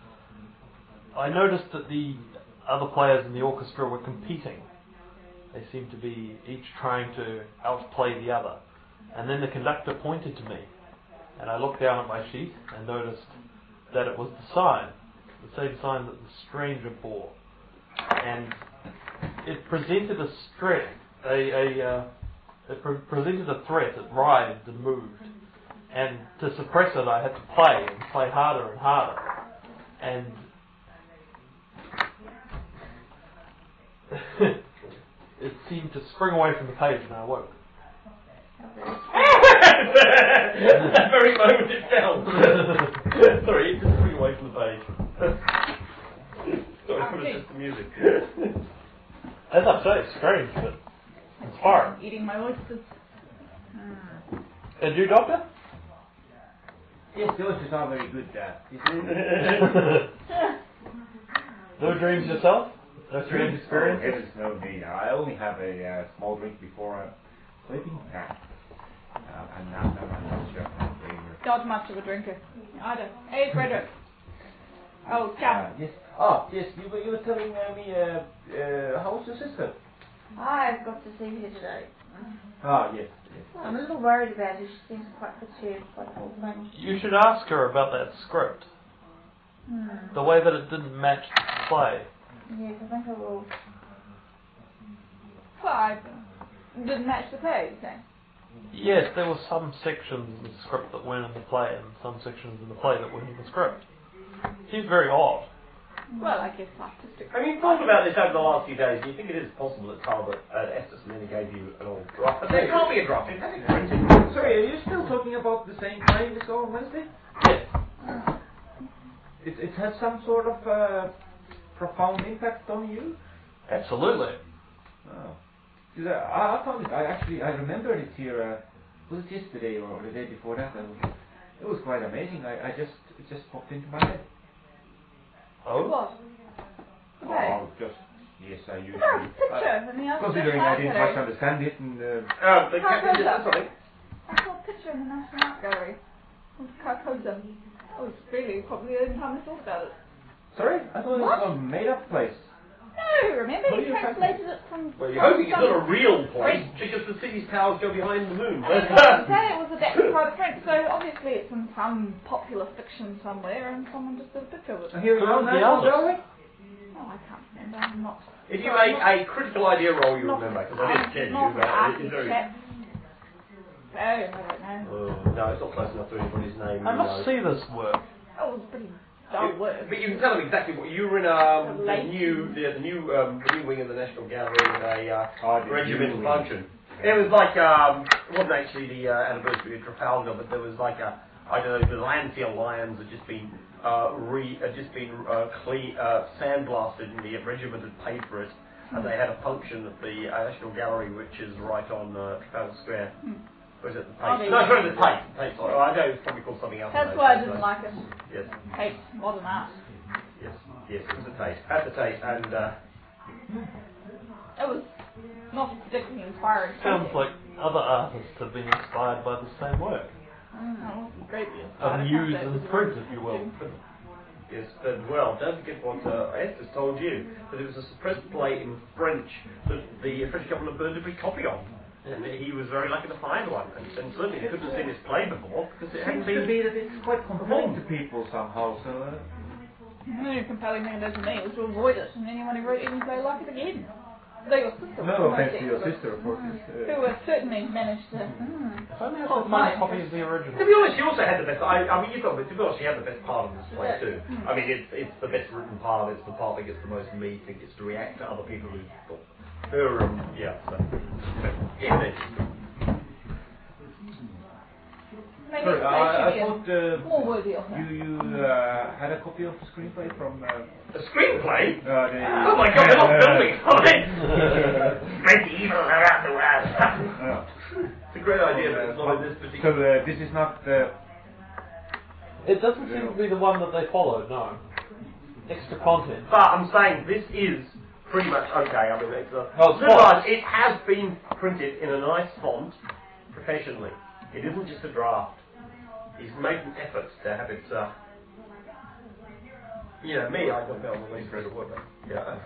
I noticed that the other players in the orchestra were competing. They seemed to be each trying to outplay the other. And then the conductor pointed to me, and I looked down at my sheet and noticed that it was the sign, the same sign that the stranger bore. And it presented a threat, a, a uh, it pre- presented a threat. It writhed and moved. And to suppress it, I had to play and play harder and harder. And it seemed to spring away from the page, and I woke. That very moment it fell. Sorry, it just spring away from the page. Sorry, it was just the music. As I say, it's strange, but inspiring. Eating my oysters. And you, Doctor? Yes, the oysters are very good, uh, No dreams yourself? No strange Oh, experiences? heavens no me. I only have a uh, small drink before I'm sleeping. Uh, uh, and now I'm not sure. Not much of a drinker. Either. Hey, Frederick. Oh, Uh, ciao. yes. Oh, yes. You were you were telling uh, me. Uh, uh, how's your sister? I've got to see her today. Ah, yes. Yes. I'm a little worried about her. She seems quite perturbed by the whole thing. You should ask her about that script. Hmm. The way that it didn't match the play. Yes, I think I will. Well, I didn't match the play, you say? Yes, there were some sections in the script that weren't in the play, and some sections in the play that weren't in the script. Seems very odd. Well, I guess artistic. Have you thought about this over the last few days? Do you think it is possible that Talbot uh, Estes Lynn gave you an old draft? But there can't be a draft. It hasn't printed. Sorry, are you still talking about the same play we saw on Wednesday? Yes. It it has some sort of uh, profound impact on you? Absolutely. Oh. 'Cause I, I found it, I actually, I remembered it here, uh, was it yesterday or the day before that? It was, it was quite amazing. I, I just, it just popped into my head. Oh? What? Okay. Oh, just, yes, I usually, Oh, picture. uh, I mean, I considering I didn't much understand it and, uh, Um, the How captain goes did that? something. I saw a picture in the National Art Gallery of Carcosa. I was really probably the only time I thought about it. sorry? I thought it What? was a made up place. No, remember What he are you translated it from. Well, you're from hoping it's some- not a real place because the city's towers go behind the moon. I was going to say it was adapted by the French, so obviously it's in some popular fiction somewhere, and someone just did a picture of it. And here Who around was that the artist? gallery? Oh, I can't remember. I'm not. If you make a critical idea roll, you not, remember, because I did tell you not that it's very... architect. Oh, I don't know. Oh, no, it's not close enough to anybody's name. I you must know. see this work. That was pretty dull You- work. But you can tell them exactly what you were in. Um, the Late. new, the, the new, um, the new wing of the National Gallery, a uh, Oh, the regimental new wing. function. It was like um, it wasn't actually the uh, anniversary of Trafalgar, but there was like a, I don't know, the Lancia Lions had just been uh, re, had just been uh, cle- uh, sandblasted, and the regiment had paid for it, and they had a function at the uh, National Gallery, which is right on uh, Trafalgar Square. Or is it the Oh, Tate? the- No, sorry, the Tate. The Tate. Sorry. Oh, I know it's probably called something else. That's in why I those didn't days. like it. Yes. Hate modern art. Yes, yes, it was the Tate. At the Tate, and uh, It was not particularly inspiring. Sounds like other artists have been inspired by the same work. Mm, it wasn't greatly inspired. Amused and print, if you will. yes, but well, don't forget what uh, Estes told you, that it was a suppressed play in French that the French government burned every copy of. And he was very lucky to find one, and, and certainly he couldn't have seen his play before because it hadn't Seems to been. be that it's quite compelling to people somehow, so... Uh, The only compelling thing it is to me was to avoid it, and anyone who wrote even say like it again. Though your sister was no the most offense to your excellent. sister, of course. Mm. It's, Who uh, has certainly managed to. Mm. If only I Oh, could find a mine. copy of the original. To be honest, she also had the best. I, I mean, you thought, but to be honest, she had the best part of this play Yeah. too. I mean, it's it's the best written part. It's the part that gets the most meat. It gets to react to other people who thought her. Um, yeah. So, yeah, it is. Maybe sorry, it's I, I actually thought uh, more worthy of you, her. you uh, had a copy of the screenplay from... Uh, A screenplay. uh, the, Oh my God, they're not filming, are they? Great evil around the world. uh, It's a great idea, but it's not in this so particular. uh, this is not... Uh, It doesn't seem to be the one that they followed, no. Extra content. But I'm saying this is pretty much okay. I mean, it's a, Oh, it's realize fine. it has been printed in a nice font professionally. It isn't just a draft. He's making efforts to have it. Uh, you know, me, I don't know the least read a word. But, yeah.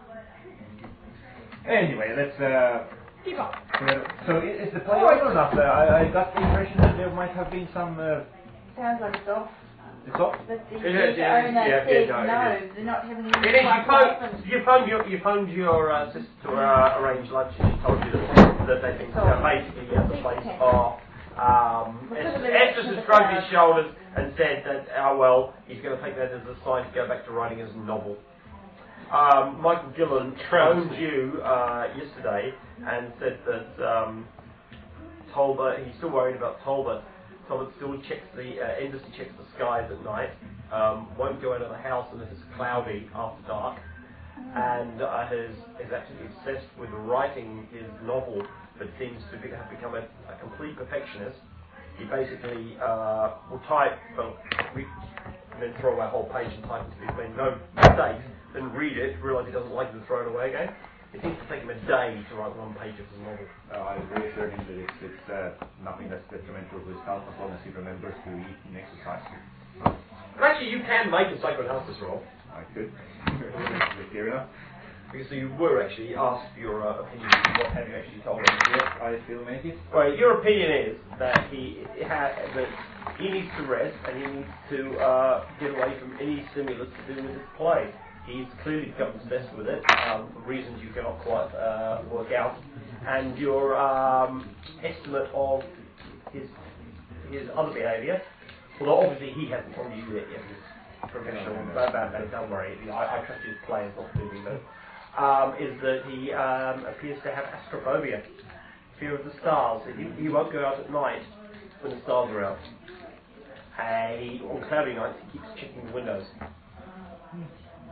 anyway, let's... Uh, Keep up. so i- is the play over or not? Uh, I, I got the impression that there might have been some... Uh, Sounds like it's off. it's off? But the It is, the yeah, owner yeah, said yeah, no, no, it is. they're not having It any is. You phoned, you phoned your, you phoned your uh, sister to uh, arrange lunch, and she told you that, that they think uh, basically yeah, the place are. Um, Estes has shrugged his shoulders and said that, oh well, he's going to take that as a sign to go back to writing his novel. Um, Michael Gillen phoned you uh, yesterday and said that um, Tolbert, he's still worried about Tolbert. Tolbert still checks the, uh, endlessly checks the skies at night, um, won't go out of the house unless it's cloudy after dark, and uh, is, is actually obsessed with writing his novel, but seems to be, have become a, a complete perfectionist. He basically uh, will type, well, we, and then throw away a whole page and type into his been no mistakes, then read it, realise he doesn't like it and throw it away again. It seems to take him a day to write one page of his novel. Uh, I reassure him that it's, it's uh, nothing that's detrimental to his health as long as he remembers to eat and exercise. But actually, you can make a psychoanalysis roll, I could. Clear enough. because you were actually asked your uh, opinion. What have you actually told him? Yes, I still make it. Well, your opinion is that he ha- that he needs to rest and he needs to uh, get away from any stimulus to do with his play. He's clearly become obsessed with it um, for reasons you cannot quite uh, work out. And your um, estimate of his his other behaviour, although obviously he hasn't told you yet, yet his professional, but, but, but don't worry, I, I trust his play is not doing that. Um, is that he um, appears to have astrophobia, fear of the stars. He, he won't go out at night when the stars are out. Uh, he, on cloudy nights, he keeps checking the windows.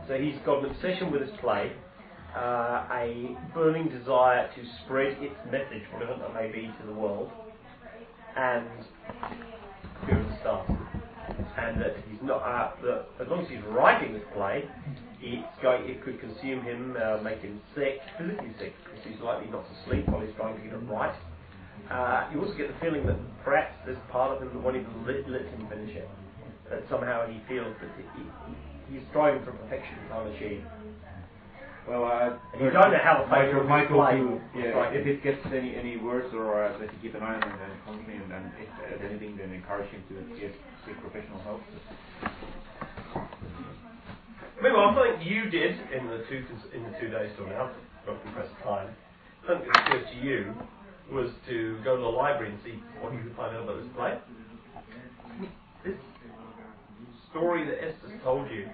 So he's got an obsession with his play, uh, a burning desire to spread its message, whatever that may be, to the world, and fear of the stars. And that he's not, uh, that as long as he's writing this play, it's going, it could consume him, uh, make him sick, physically sick, because he's likely not to sleep while he's trying to get it right. Uh, you also get the feeling that perhaps there's part of him that won't even let, let him finish it. That somehow he feels that he, he, he's striving for perfection he can't achieve. Well, uh, and you don't know how the fate Michael, of Michael play too, yeah, right. if it gets any any worse, or uh, that you keep an eye on it and constantly, and then if uh, anything, then encourage him to get seek professional help. Meanwhile, something you did in the two in the two days till now, not compress time, something that occurred to you was to go to the library and see what you could find out about this play. This story that Esther's told you.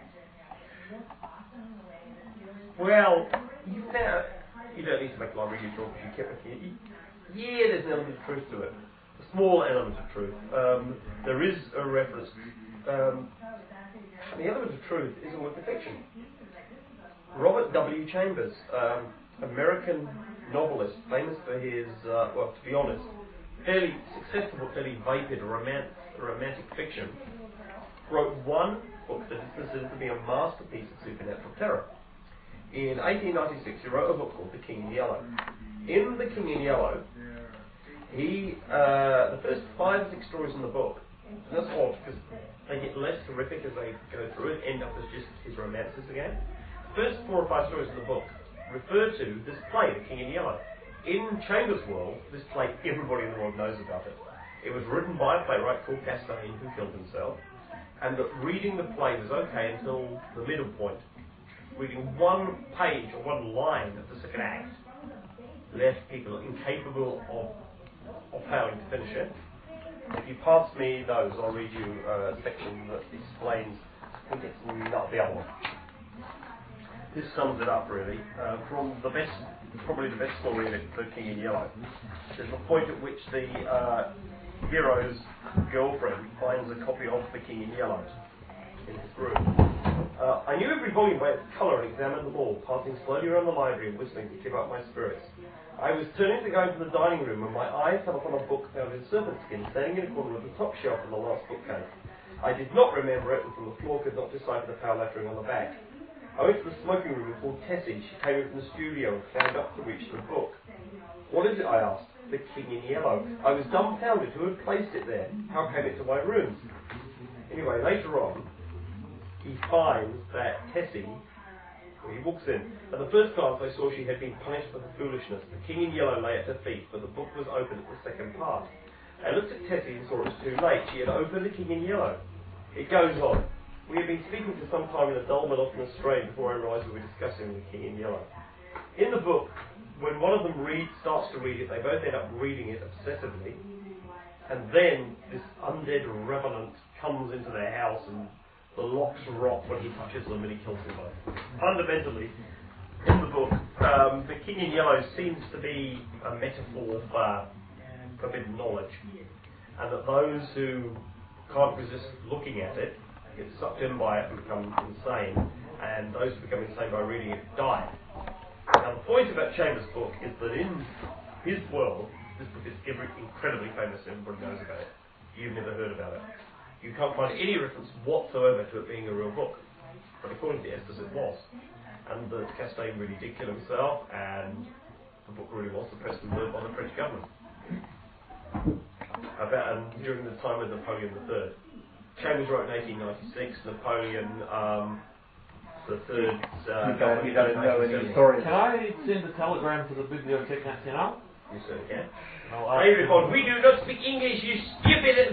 Well, you found, you don't need to make a library you talk, you kept it here. Yeah, there's an element of truth to it. A small element of truth. Um, there is a reference. Um, the element of truth is a work of fiction. Robert W. Chambers, um, American novelist, famous for his, uh, well, to be honest, fairly successful but fairly vapid romance, romantic fiction, wrote one book that is considered to be a masterpiece of supernatural terror. In eighteen ninety-six, he wrote a book called The King in Yellow. In The King in Yellow, he, uh, the first five or six stories in the book, and that's odd because they get less horrific as they go through it, end up as just his romances again. The first four or five stories in the book refer to this play, The King in Yellow. In Chambers' world, this play, everybody in the world knows about it. It was written by a playwright called Castaigne, who killed himself, and that reading the play was okay until the middle point. Reading one page or one line of the second act left people incapable of of failing to finish it. If you pass me those, I'll read you a section that explains, I think it's not the other one. This sums it up really. Uh, from the best, probably the best story in it, The King in Yellow. There's a point at which the uh, hero's girlfriend finds a copy of The King in Yellow in his room. Uh, I knew every volume by its colour and examined them all, passing slowly around the library and whistling to keep up my spirits. I was turning to go into the dining room when my eye fell upon a book found in serpent skin, standing in a corner of the top shelf in the last bookcase. I did not remember it, and from the floor could not decipher the pale lettering on the back. I went to the smoking room and called Tessie. She came in from the studio and climbed up to reach the book. What is it? I asked. The King in Yellow. I was dumbfounded. Who had placed it there? How came it to my rooms? Anyway, later on, he finds that Tessie, well, he walks in. At the first glance, I saw she had been punished for her foolishness. The King in Yellow lay at her feet, but the book was open at the second part. I looked at Tessie and saw it was too late. She had opened The King in Yellow. It goes on. We had been speaking for some time in a dull, monotonous strain before I realised we were discussing The King in Yellow. In the book, when one of them reads, starts to read it, they both end up reading it obsessively, and then this undead revenant comes into their house and the locks rock when he touches them and he kills them both. Fundamentally, in the book, um, The King in Yellow seems to be a metaphor for forbidden knowledge, and that those who can't resist looking at it get sucked in by it and become insane, and those who become insane by reading it die. Now the point about Chambers' book is that in his world, this book is every, incredibly famous, everybody knows about it. You've never heard about it. You can't find any reference whatsoever to it being a real book. But according to Estes it was. And that Castaigne really did kill himself, and the book really was suppressed and burned by the French government. About and during the time of Napoleon the Third. Chambers wrote in eighteen ninety-six, Napoleon um, the Third uh, government You don't know any stories. Can I send a telegram to the Bibliothèque Nationale? You certainly can. I'll Hey, report, we do not speak English, you stupid!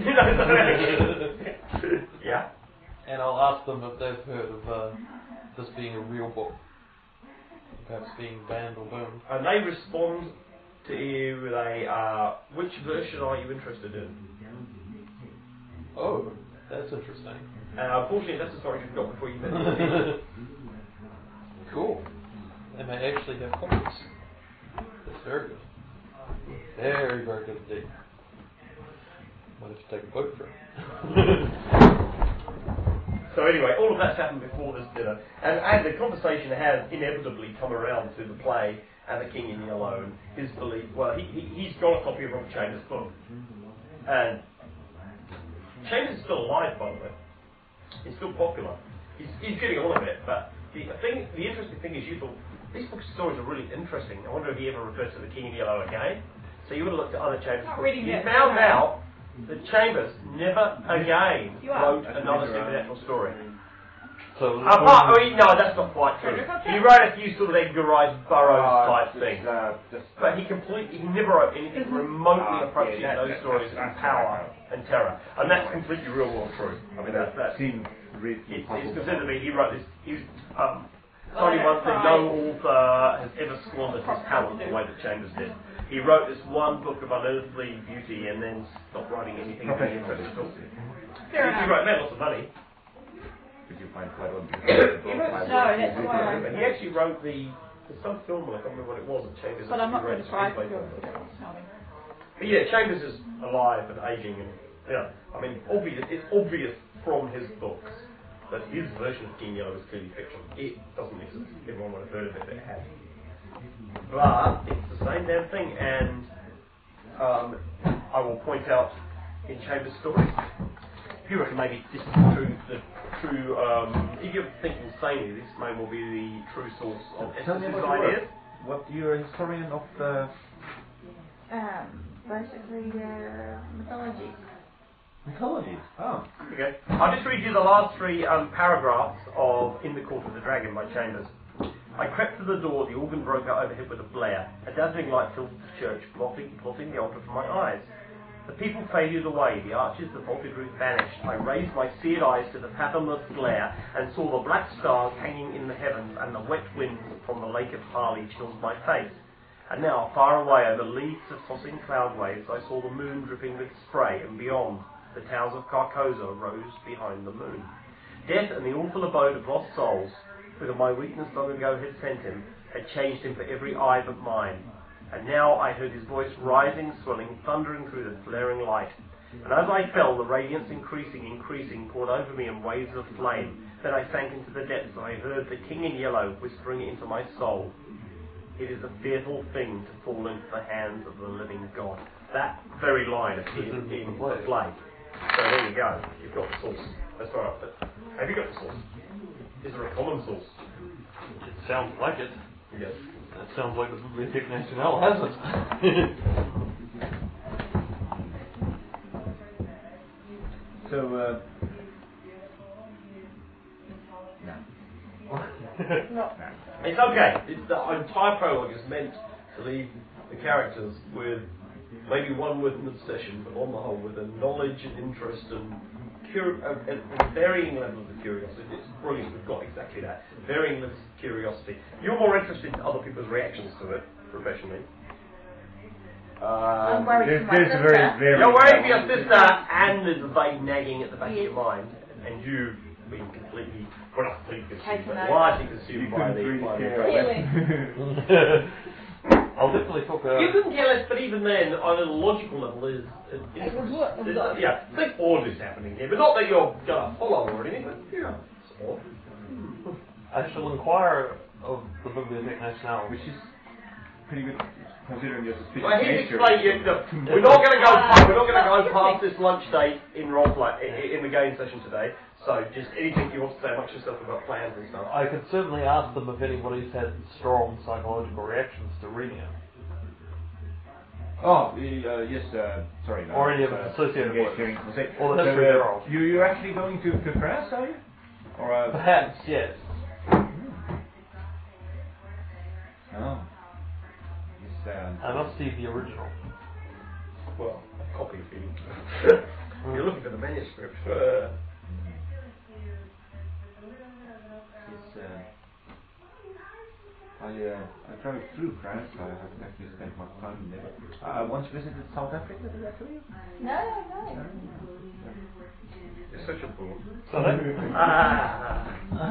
Yeah? And I'll ask them if they've heard of uh, this being a real book. Perhaps being banned or burned. And they respond to you with a, uh, which version are you interested in? Oh, that's interesting. And unfortunately, that's the story you've got before you met them. Cool. They may actually have copies. That's very good. Very, very good indeed. Might have to take a boat for it. So anyway, all of that's happened before this dinner, and, and the conversation has inevitably come around to the play and the King in Yellow and his belief. Well, he, he, he's got a copy of Robert Chambers' book, and Chambers is still alive, by the way. He's still popular. He's, he's getting on a bit, but the thing, the interesting thing is you thought, these book stories are really interesting. I wonder if he ever refers to the King in Yellow again. So you would have looked at other Chambers Not books. reading You that, found no. out that Chambers never again You are. wrote another supernatural story. So Apart, I mean, no, that's not quite true. He wrote a few sort of Edgar Rice Burroughs Uh, type just, things. uh, just, But he completely, he never wrote anything remotely Ah, approaching yeah, that- those that- stories that's- of that's power right. and terror. And that's completely real world true. I mean, that's, that's seems really it's, it's possible. considered to be, he wrote this, he was, um, Oh, only that's one thing, right. no author has ever squandered his talent the way that Chambers did. He wrote this one book of unearthly beauty and then stopped writing anything of any interest at all. Fair He, he enough. wrote, made lots of money. Did you find quite a lot of No, that's why. But he actually wrote the, there's some film, I can't remember what it was, that Chambers But I'm not actually going to wrote try the to screenplay go for. with it. But yeah, Chambers is alive and aging, and yeah, I mean, obvious. It's obvious from his books that his version of King Yellow is clearly fiction. It doesn't exist. Everyone would have heard of it if it had. But it's the same damn thing, and um, I will point out in Chambers' stories. If you reckon maybe this is the true, the true. Um, if you're thinking insanely, this may well be the true source of Tell me Estes' about your ideas. work. What you're a historian of uh, Um, basically, uh, mythology. mythology. Oh. Okay. I'll just read you the last three um, paragraphs of In the Court of the Dragon by Chambers. I crept to the door, the organ broke out overhead with a blare. A dazzling light filled the church, blotting, blotting the altar from my eyes. The people faded away, the arches, the vaulted roof vanished. I raised my seared eyes to the fathomless glare, and saw the black stars hanging in the heavens, and the wet winds from the lake of Harley chilled my face. And now, far away over leagues of tossing cloud waves, I saw the moon dripping with spray, and beyond, the towers of Carcosa rose behind the moon. Death and the awful abode of lost souls, whither my weakness long ago had sent him, had changed him for every eye but mine. And now I heard his voice rising, swelling, thundering through the flaring light. And as I fell, the radiance increasing, increasing, poured over me in waves of flame. Then I sank into the depths, and I heard the King in Yellow whispering into my soul, "It is a fearful thing to fall into the hands of the living God." That very line appears in the play. So there you go. You've got the source. That's right. But have you got the source? Is there a common source? It sounds like it. Yes. That sounds like the Bibliothèque Nationale has it. So, uh, no. It's okay. It's the entire prologue is meant to leave the characters with maybe one with an obsession, but on the whole with a knowledge and interest and cur- uh, and and varying levels of curiosity. It's brilliant. We've got exactly that. Varying levels of curiosity. You're more interested in other people's reactions to it professionally. I'm Um, worried There's, for my there's a very, sister. very. you're worried for your sister, and there's a vague nagging at the back Yes. of your mind, and you've been completely, well, not completely consumed, Taken but over. largely You consumed by couldn't the, really by the care drama. Really? I'll definitely talk. Uh, You couldn't care less, but even then, on a logical level, is is, It would work, it would is- work. yeah, something odd is happening here, but not that you're gonna follow or anything. But yeah, it's odd. I shall inquire of the Bibliothèque Nationale. Which is pretty good considering your suspicious Well, here's nature. explain. You, look, we're not going to go. Past, we're not going to go past this lunch date in roleplay in, in the game session today. So, just anything you want to say amongst yourself about plans and stuff. I could certainly ask them if anybody's had strong psychological reactions to reading it. Oh, uh, yes, uh, sorry. no, Or any of uh, it associated engaged with- here in Conseil. or the So, history uh, thereof. You, you're actually going to, to France, are you? Or, uh, Perhaps, yes. oh. Yes, um, I must see the original. Well, a copy for you. You're looking for the manuscript. Uh, yes, uh, I, uh, I drove through France. I haven't actually spent much time there. I once visited South Africa. Did that tell you? No, no. you're such a fool. So that, Ah.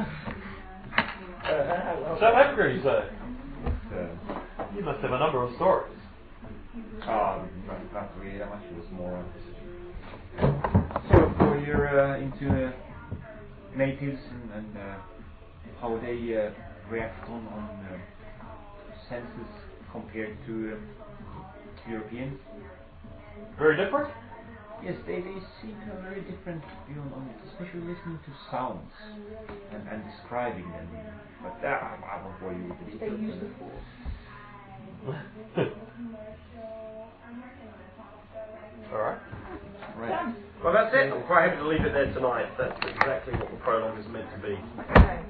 South Africa, you say? Uh, You must have a number of stories. Um, not, not really that much. It was more. Uh, so, so you're uh, into uh, natives and, and uh, how they uh, react on, on uh, senses compared to uh, Europeans. Very different? Yes, they, they seem to have very different view on, on it, especially listening to sounds and, and describing them. But uh, I, I won't bore you with the They details. use the force. Alright. Right. Well, that's it. I'm quite happy to leave it there tonight. That's exactly what the prologue is meant to be. Okay.